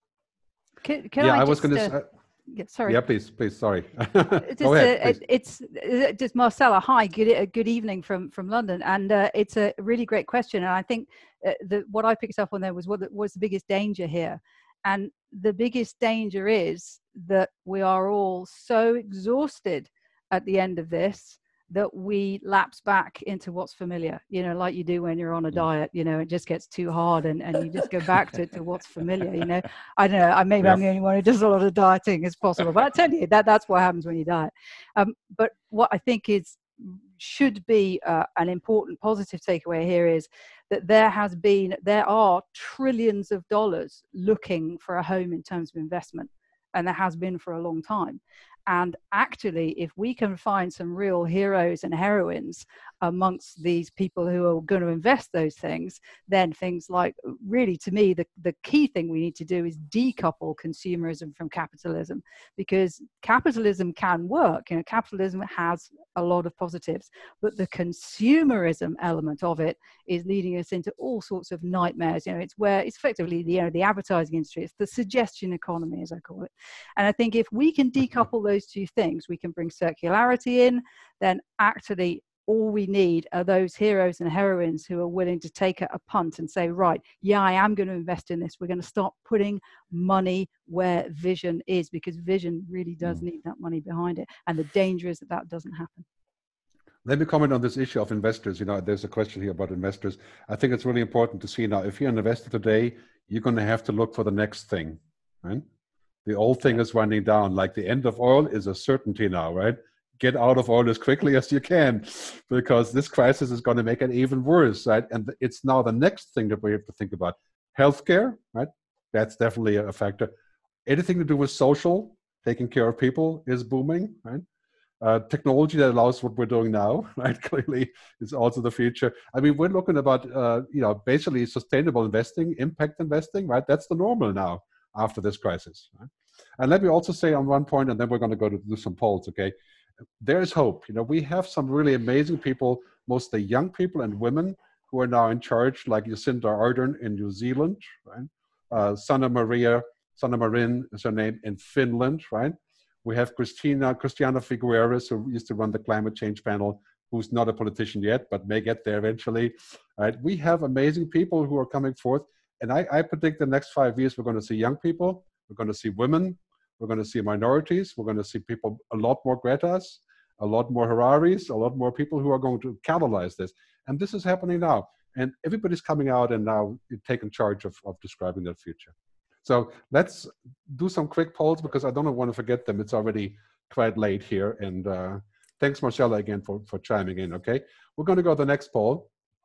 Can, can yeah, I, I was just, going to uh, say, yeah, sorry. Yeah, please, please, sorry. Just, Go ahead, uh, please. It's uh, just Marcella. Hi, good uh, good evening from from London, and uh, it's a really great question. And I think uh, the, what I picked up on there was what the, was the biggest danger here. And the biggest danger is that we are all so exhausted at the end of this that we lapse back into what's familiar, you know, like you do when you're on a diet, you know, it just gets too hard and, and you just go back to, to what's familiar, you know. I don't know, maybe yep. I'm the only one who does a lot of dieting as possible, but I tell you, that that's what happens when you diet. Um, but what I think is should be uh, an important positive takeaway here is that there has been, there are trillions of dollars looking for a home in terms of investment, and there has been for a long time. And actually, if we can find some real heroes and heroines amongst these people who are going to invest those things, then things like, really, to me, the, the key thing we need to do is decouple consumerism from capitalism, because capitalism can work. You know, capitalism has a lot of positives, but the consumerism element of it is leading us into all sorts of nightmares. You know, it's where it's effectively the, you know, the advertising industry. It's the suggestion economy, as I call it. And I think if we can decouple those two things, we can bring circularity in, then actually all we need are those heroes and heroines who are willing to take a, a punt and say, right, yeah, I am going to invest in this. We're going to start putting money where vision is, because vision really does mm. need that money behind it. And the danger is that that doesn't happen. Let me comment on this issue of investors. You know, there's a question here about investors. I think it's really important to see now, if you're an investor today, you're going to have to look for the next thing, right? The old thing is winding down, like the end of oil is a certainty now, right? Get out of oil as quickly as you can, because this crisis is going to make it even worse, right? And it's now the next thing that we have to think about. Healthcare, right? That's definitely a factor. Anything to do with social, taking care of people is booming, right? Uh, technology that allows what we're doing now, right? Clearly is also the future. I mean, we're looking about, uh, you know, basically sustainable investing, impact investing, right? That's the normal now after this crisis, right? And let me also say on one point, and then we're going to go to do some polls, okay? There's hope. You know, we have some really amazing people, mostly young people and women, who are now in charge, like Jacinda Ardern in New Zealand, right? Uh, Sanna Maria, Sanna Marin is her name, in Finland, right? We have Christina, Cristiana Figueres, who used to run the climate change panel, who's not a politician yet, but may get there eventually. All right, we have amazing people who are coming forth. And I, I predict the next five years, we're going to see young people, we're going to see women, we're going to see minorities, we're going to see people, a lot more Gretas, a lot more Hararis, a lot more people who are going to catalyze this. And this is happening now. And everybody's coming out and now taking charge of, of describing their future. So let's do some quick polls because I don't want to forget them. It's already quite late here. And uh, thanks, Marcella, again for, for chiming in, okay? We're going to go to the next poll.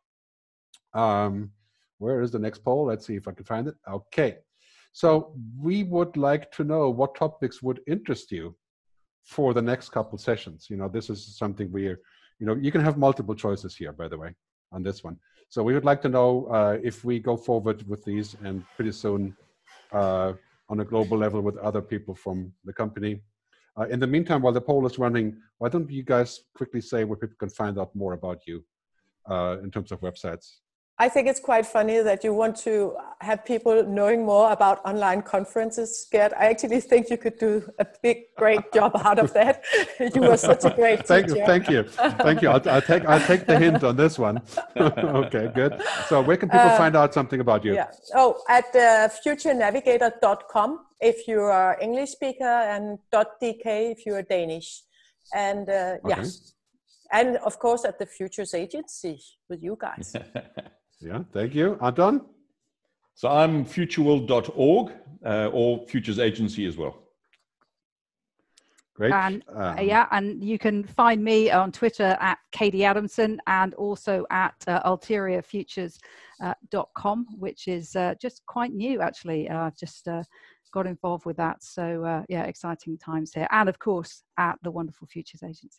Um, where is the next poll? Let's see if I can find it. Okay. So we would like to know what topics would interest you for the next couple sessions. You know, this is something we're, you know, you can have multiple choices here, by the way, on this one. So we would like to know uh, if we go forward with these and pretty soon uh, on a global level with other people from the company. Uh, in the meantime, while the poll is running, why don't you guys quickly say where people can find out more about you uh, in terms of websites? I think it's quite funny that you want to have people knowing more about online conferences, Gert. I actually think you could do a big, great job out of that. You were such a great thank, teacher. Thank you. Thank you. I'll, I'll, take, I'll take the hint on this one. Okay, good. So where can people uh, find out something about you? Yeah. Oh, at uh, future navigator dot com if you are English speaker and .dk if you are Danish. And uh, okay. yeah. And of course at the Futures Agency with you guys. Yeah, thank you. Anton? So I'm futureworld dot org uh, or Futures Agency as well. Great. And, um, yeah, and you can find me on Twitter at Katie Adamson and also at uh, ulterior futures dot com, uh, which is uh, just quite new, actually. I've uh, just uh, got involved with that. So, uh, yeah, exciting times here. And, of course, at the wonderful Futures Agency.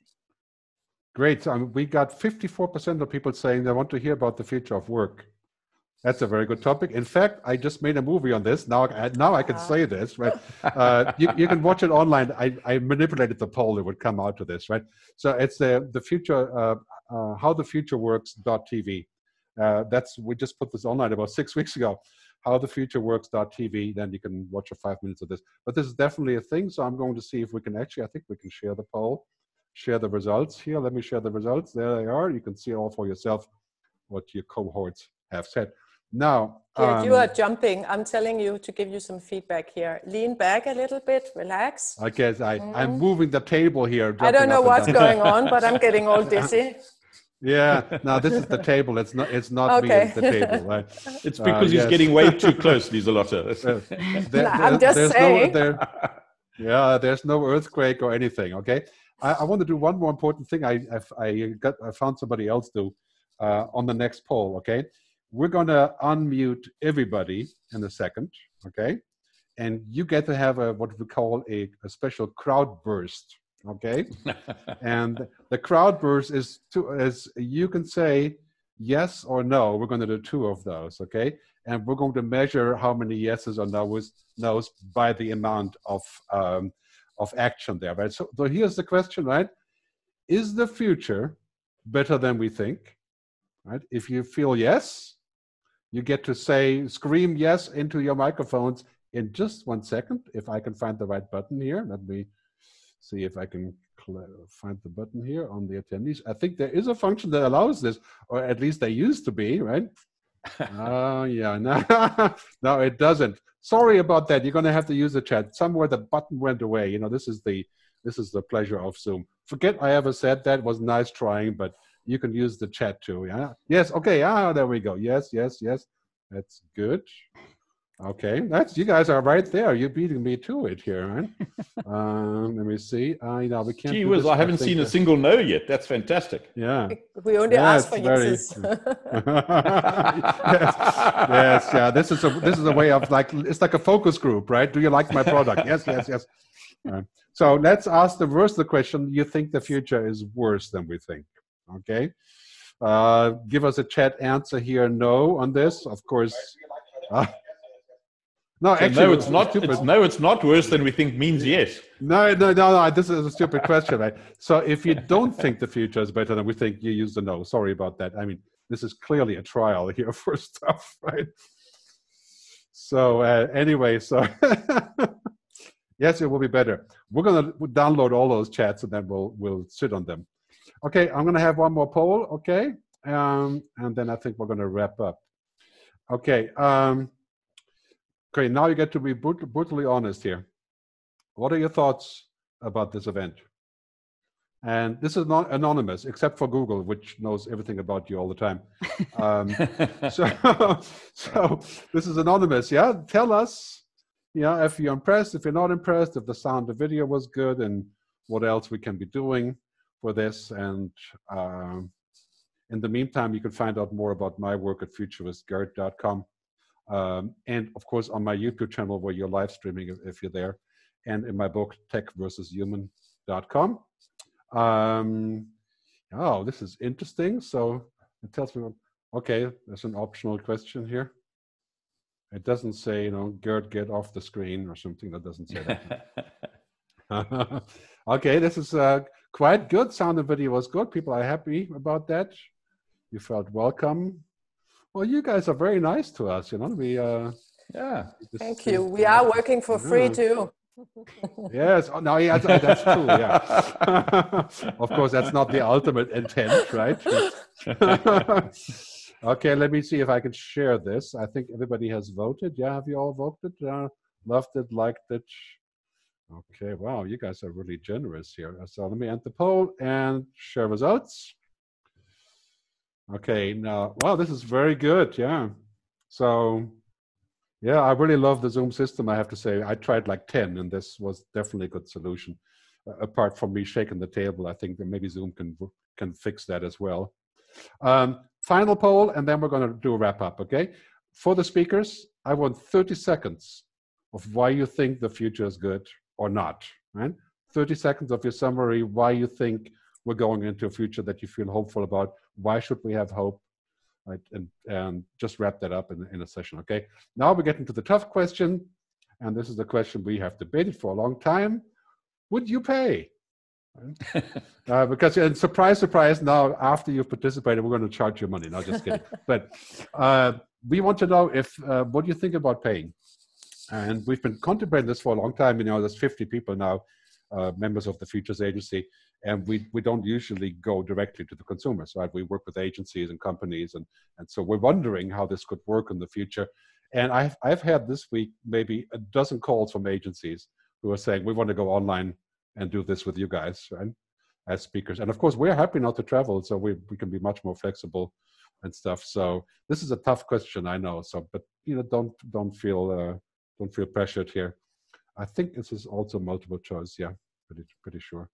Great. Um, we got fifty-four percent of people saying they want to hear about the future of work. That's a very good topic. In fact, I just made a movie on this. Now, I, now I can say this, right? Uh, you, you can watch it online. I, I manipulated the poll. It would come out to this, right? So it's the, the future, uh, uh, how the future works dot T V. Uh, that's, we just put this online about six weeks ago. how the future works dot T V. Then you can watch a five minutes of this. But this is definitely a thing. So I'm going to see if we can actually, I think we can share the poll. Share the results here. Let me share the results. There they are. You can see all for yourself what your cohorts have said. Now, um, you are um, jumping. I'm telling you to give you some feedback here. Lean back a little bit, relax. I guess I, mm. I'm moving the table here. I don't know what's going on, but I'm getting all dizzy. Yeah, no, this is the table. It's not. It's not okay. me. It's the table, right? It's because uh, he's yes. getting way too close, Lieselotte. Uh, there, there, I'm just there's saying. No, there, yeah, there's no earthquake or anything. Okay. I, I want to do one more important thing. I I, I got I found somebody else do uh, on the next poll. Okay, we're going to unmute everybody in a second. Okay, and you get to have a what we call a, a special crowd burst. Okay, and the crowd burst is to is you can say yes or no. We're going to do two of those. Okay, and we're going to measure how many yeses or no's no's by the amount of um, of action there, right? So, so here's the question, right? Is the future better than we think, right? If you feel yes, you get to say, scream yes into your microphones in just one second. If I can find the right button here, let me see if I can find the button here on the attendees. I think there is a function that allows this, or at least there used to be, right? Oh, uh, yeah, no, no, it doesn't. Sorry about that. You're going to have to use the chat. Somewhere the button went away. You know, this is the this is the pleasure of Zoom. Forget I ever said that. It was nice trying, but you can use the chat too. Yeah. Yes. Okay. Ah, there we go. Yes. Yes. Yes. That's good. Okay. That's you guys are right there. You're beating me to it here, right? um, let me see. Uh, you know, we can't. Gee whiz, I haven't seen a single no yet. That's fantastic. Yeah. We only yeah, ask for very, yeses. yes. Yes. Yeah. This is a this is a way of like it's like a focus group, right? Do you like my product? Yes. Yes. Yes. Right. So let's ask the worst the question. You think the future is worse than we think? Okay. Uh, give us a chat answer here. No on this, of course. Uh, No, so actually, no, it's not. It's, no, it's not worse than we think means yes. No, no, no, no. This is a stupid question, right? So if you don't think the future is better than we think, you use the no. Sorry about that. I mean, this is clearly a trial here for stuff, right? So uh, anyway, so Yes, it will be better. We're going to download all those chats and then we'll we'll sit on them. Okay, I'm going to have one more poll, okay? Um, and then I think we're going to wrap up. Okay, um, okay, now you get to be brut brutally honest here. What are your thoughts about this event? And this is not anonymous, except for Google, which knows everything about you all the time. Um, so, so this is anonymous, yeah? Tell us, yeah, if you're impressed, if you're not impressed, if the sound of video was good, and what else we can be doing for this. And um, in the meantime, you can find out more about my work at futurist gert dot com. Um, and of course, on my YouTube channel where you're live streaming if, if you're there, and in my book, tech versus human dot com. Um, oh, this is interesting. So it tells me, okay, there's an optional question here. It doesn't say, you know, Gert, get off the screen or something. That doesn't say that. Okay, this is uh, quite good. Sound and video was good. People are happy about that. You felt welcome. Well, you guys are very nice to us, you know. We uh, yeah. Thank you. We are working for free yeah. too. Yes. Oh, no, yeah, that's true. Yeah. Of course, that's not the ultimate intent, right? Okay, let me see if I can share this. I think everybody has voted. Yeah, have you all voted? Uh, loved it, liked it. Okay, wow, you guys are really generous here. So let me end the poll and share results. Okay, now, wow, this is very good. Yeah. So, yeah, I really love the Zoom system, I have to say. I tried like ten, and this was definitely a good solution. Uh, apart from me shaking the table, I think that maybe Zoom can, can fix that as well. Um, final poll, and then we're going to do a wrap up, okay? For the speakers, I want thirty seconds of why you think the future is good or not, right? thirty seconds of your summary, why you think we're going into a future that you feel hopeful about. Why should we have hope? Right, and, and just wrap that up in, in a session, okay? Now we get into the tough question, and this is the question we have debated for a long time. Would you pay? uh, because, and surprise, surprise, now after you've participated, we're going to charge you money. No, just kidding. But uh, we want to know if, uh, what do you think about paying? And we've been contemplating this for a long time. You know, there's fifty people now, uh, members of the Futures Agency, and we, we don't usually go directly to the consumers, right? We work with agencies and companies, and, and so we're wondering how this could work in the future. And I've, I've had this week maybe a dozen calls from agencies who are saying, we want to go online and do this with you guys, right, as speakers. And of course, we're happy not to travel, so we, we can be much more flexible and stuff. So this is a tough question, I know. So, but you know, don't don't feel uh, don't feel pressured here. I think this is also multiple choice. Yeah, pretty pretty sure.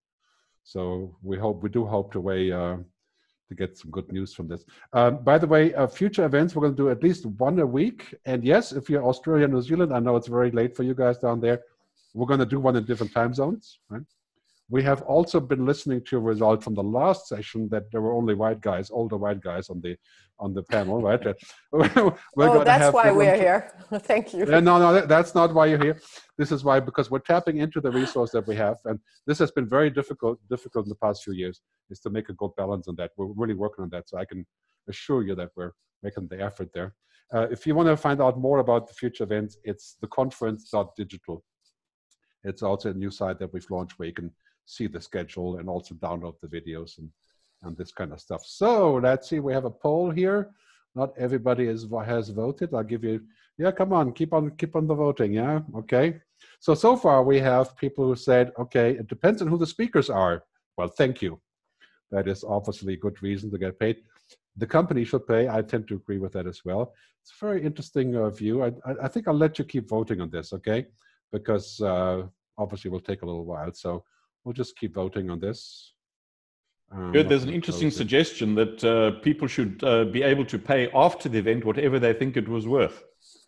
So we hope we do hope to way uh, to get some good news from this. Um, by the way, uh, future events we're going to do at least one a week. And yes, if you're Australia, New Zealand, I know it's very late for you guys down there. We're going to do one in different time zones, right? We have also been listening to a result from the last session that there were only white guys, older white guys on the on the panel, right? we're oh, that's why we're here. Thank you. Yeah, no, no, that, that's not why you're here. This is why, because we're tapping into the resource that we have, and this has been very difficult, difficult in the past few years, is to make a good balance on that. We're really working on that, so I can assure you that we're making the effort there. Uh, if you want to find out more about the future events, it's the conference dot digital. It's also a new site that we've launched where you can see the schedule and also download the videos and, and this kind of stuff. So let's see, we have a poll here. Not everybody is, has voted. I'll give you, yeah, come on, keep on, keep on the voting, yeah, okay. So, so far we have people who said, okay, it depends on who the speakers are. Well, thank you. That is obviously a good reason to get paid. The company should pay. I tend to agree with that as well. It's a very interesting uh, view. I, I, I think I'll let you keep voting on this, okay? Because uh, obviously it will take a little while. So we'll just keep voting on this. Um, Good. There's an interesting suggestion that uh, people should uh, be able to pay after the event whatever they think it was worth.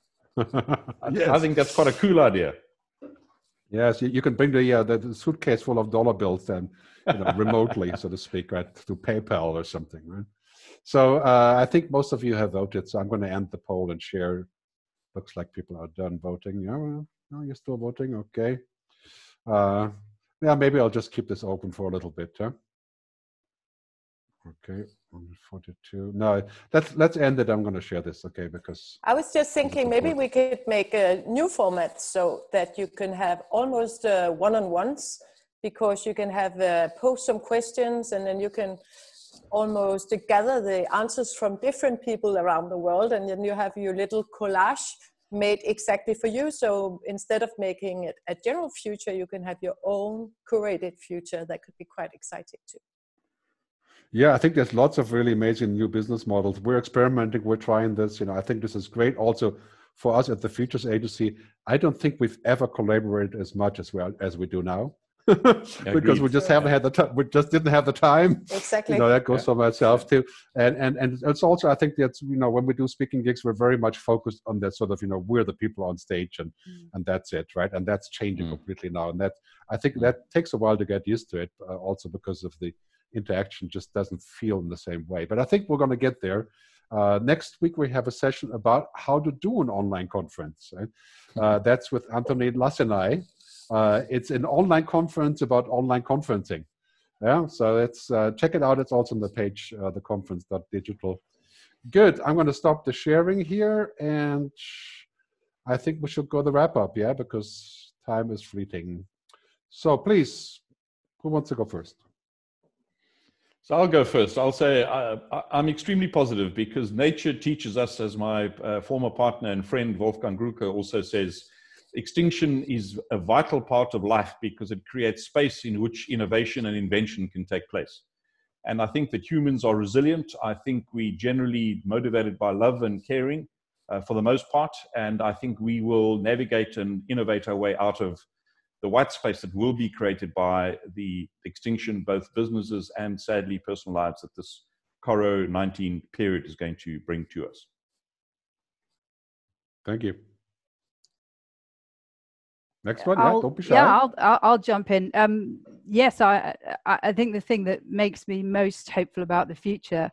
Yes. I think that's quite a cool idea. Yes, you, you can bring the, uh, the, the suitcase full of dollar bills then, you know, remotely, so to speak, right, through PayPal or something, right? So uh, I think most of you have voted, so I'm going to end the poll and share. Looks like people are done voting. Yeah, well, no, you're still voting, okay. Uh, yeah, maybe I'll just keep this open for a little bit, huh? Okay, one forty-two. No, let's let's end it. I'm going to share this, okay? Because I was just thinking maybe we could make a new format so that you can have almost uh, one-on-ones, because you can have uh, post some questions and then you can almost gather the answers from different people around the world, and then you have your little collage made exactly for you. So instead of making it a general future, you can have your own curated future that could be quite exciting too. Yeah, I think there's lots of really amazing new business models. We're experimenting, we're trying this. You know, I think this is great also for us at the Futures Agency. I don't think we've ever collaborated as much as we are, as we do now. Because we just haven't had the time. We just didn't have the time. Exactly. You know, that goes yeah. for myself too. And and and it's also, I think that's, you know, when we do speaking gigs, we're very much focused on that sort of, you know, we're the people on stage, and mm. and that's it, right? And that's changing mm. completely now. And that, I think mm. that takes a while to get used to it, uh, also because of the interaction just doesn't feel in the same way. But I think we're going to get there. Uh, next week, we have a session about how to do an online conference. Right? Uh, that's with Anthony Lassenai. Uh, it's an online conference about online conferencing. Yeah, so let's uh, check it out. It's also on the page, uh, the conference dot digital. Good. I'm going to stop the sharing here, and I think we should go to the wrap up, yeah, because time is fleeting. So please, who wants to go first? So I'll go first. I'll say I, I'm extremely positive because nature teaches us, as my uh, former partner and friend Wolfgang Gruke also says, extinction is a vital part of life because it creates space in which innovation and invention can take place. And I think that humans are resilient. I think we generally motivated by love and caring uh, for the most part. And I think we will navigate and innovate our way out of the white space that will be created by the extinction, both businesses and sadly personal lives, that this COVID nineteen period is going to bring to us. Thank you. Next one, I'll, yeah, don't be shy. Yeah, I'll, I'll, I'll jump in. Um, yes, I, I think the thing that makes me most hopeful about the future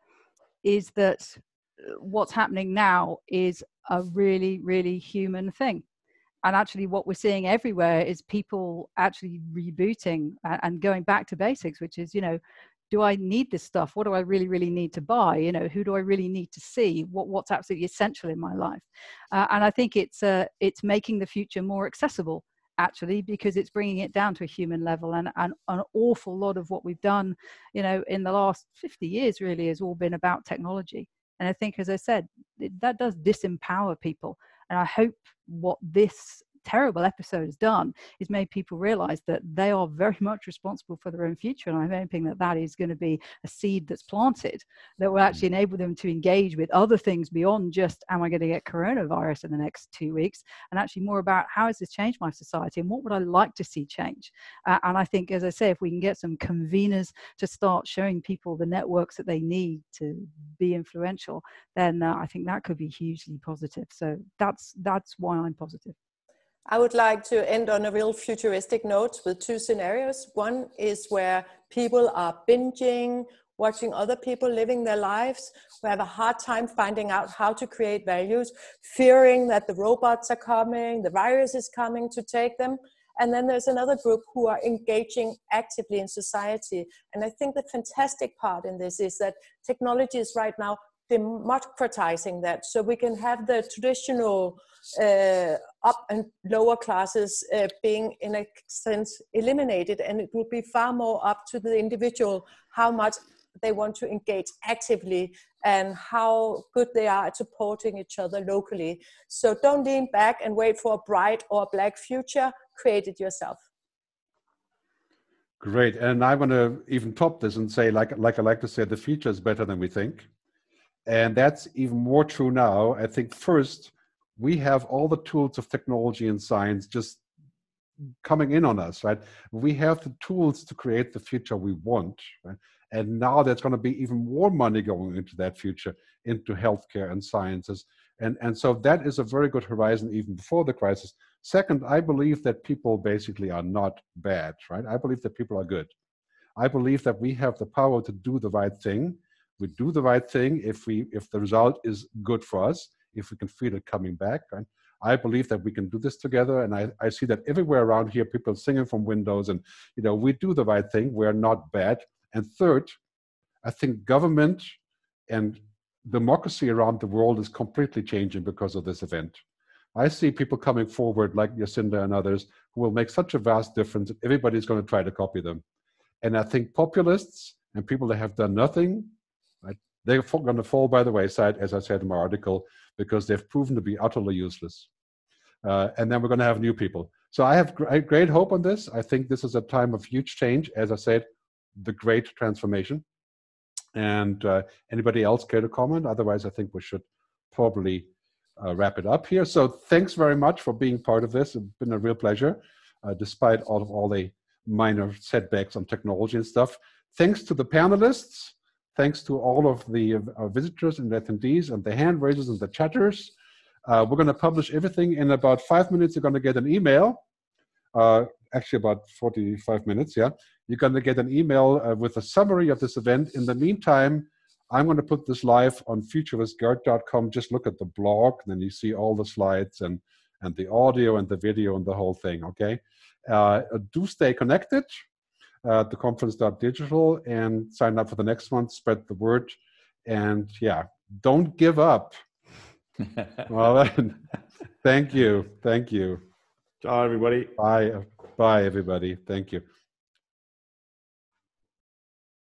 is that what's happening now is a really, really human thing. And actually what we're seeing everywhere is people actually rebooting and going back to basics, which is, you know, do I need this stuff? What do I really, really need to buy? You know, who do I really need to see? What, what's absolutely essential in my life? Uh, and I think it's, uh, it's making the future more accessible, actually, because it's bringing it down to a human level. And, and an awful lot of what we've done, you know, in the last fifty years really has all been about technology. And I think, as I said, it, that does disempower people. And I hope what this terrible episode has done is made people realize that they are very much responsible for their own future. And I'm hoping that that is going to be a seed that's planted that will actually enable them to engage with other things beyond just, am I going to get coronavirus in the next two weeks? And actually more about, how has this changed my society and what would I like to see change? Uh, and I think, as I say, if we can get some conveners to start showing people the networks that they need to be influential, then uh, I think that could be hugely positive. So that's, that's why I'm positive. I would like to end on a real futuristic note with two scenarios. One is where people are binging, watching other people living their lives, who have a hard time finding out how to create values, fearing that the robots are coming, the virus is coming to take them. And then there's another group who are engaging actively in society. And I think the fantastic part in this is that technology is right now democratizing that, so we can have the traditional uh, up and lower classes uh, being in a sense eliminated, and it will be far more up to the individual how much they want to engage actively and how good they are at supporting each other locally. So don't lean back and wait for a bright or a black future, create it yourself. Great. And I want to even top this and say, like, like I like to say, the future is better than we think. And that's even more true now. I think first, we have all the tools of technology and science just coming in on us, right? We have the tools to create the future we want, right? And now there's going to be even more money going into that future, into healthcare and sciences. And, and so that is a very good horizon even before the crisis. Second, I believe that people basically are not bad, right? I believe that people are good. I believe that we have the power to do the right thing. We do the right thing if we if the result is good for us, if we can feel it coming back. Right? I believe that we can do this together, and I, I see that everywhere around here, people singing from windows, and you know, we do the right thing. We're not bad. And third, I think government and democracy around the world is completely changing because of this event. I see people coming forward like Jacinda and others who will make such a vast difference that everybody's going to try to copy them. And I think populists and people that have done nothing, right, they're going to fall by the wayside, as I said in my article, because they've proven to be utterly useless. Uh, and then we're going to have new people. So I have great, great hope on this. I think this is a time of huge change. As I said, the great transformation. And uh, anybody else care to comment? Otherwise, I think we should probably uh, wrap it up here. So thanks very much for being part of this. It's been a real pleasure, uh, despite all of all the minor setbacks on technology and stuff. Thanks to the panelists. Thanks to all of the uh, visitors and attendees and the hand raisers and the chatters. Uh, we're going to publish everything in about five minutes. You're going to get an email. Uh, actually, about forty-five minutes, yeah. You're going to get an email uh, with a summary of this event. In the meantime, I'm going to put this live on futurist guard dot com. Just look at the blog, and then you see all the slides and, and the audio and the video and the whole thing, okay? Uh, do stay connected uh, to conference dot digital and sign up for the next one. Spread the word. And, yeah, don't give up. Well, thank you. Thank you. Ciao, everybody. Bye. Bye, everybody. Thank you.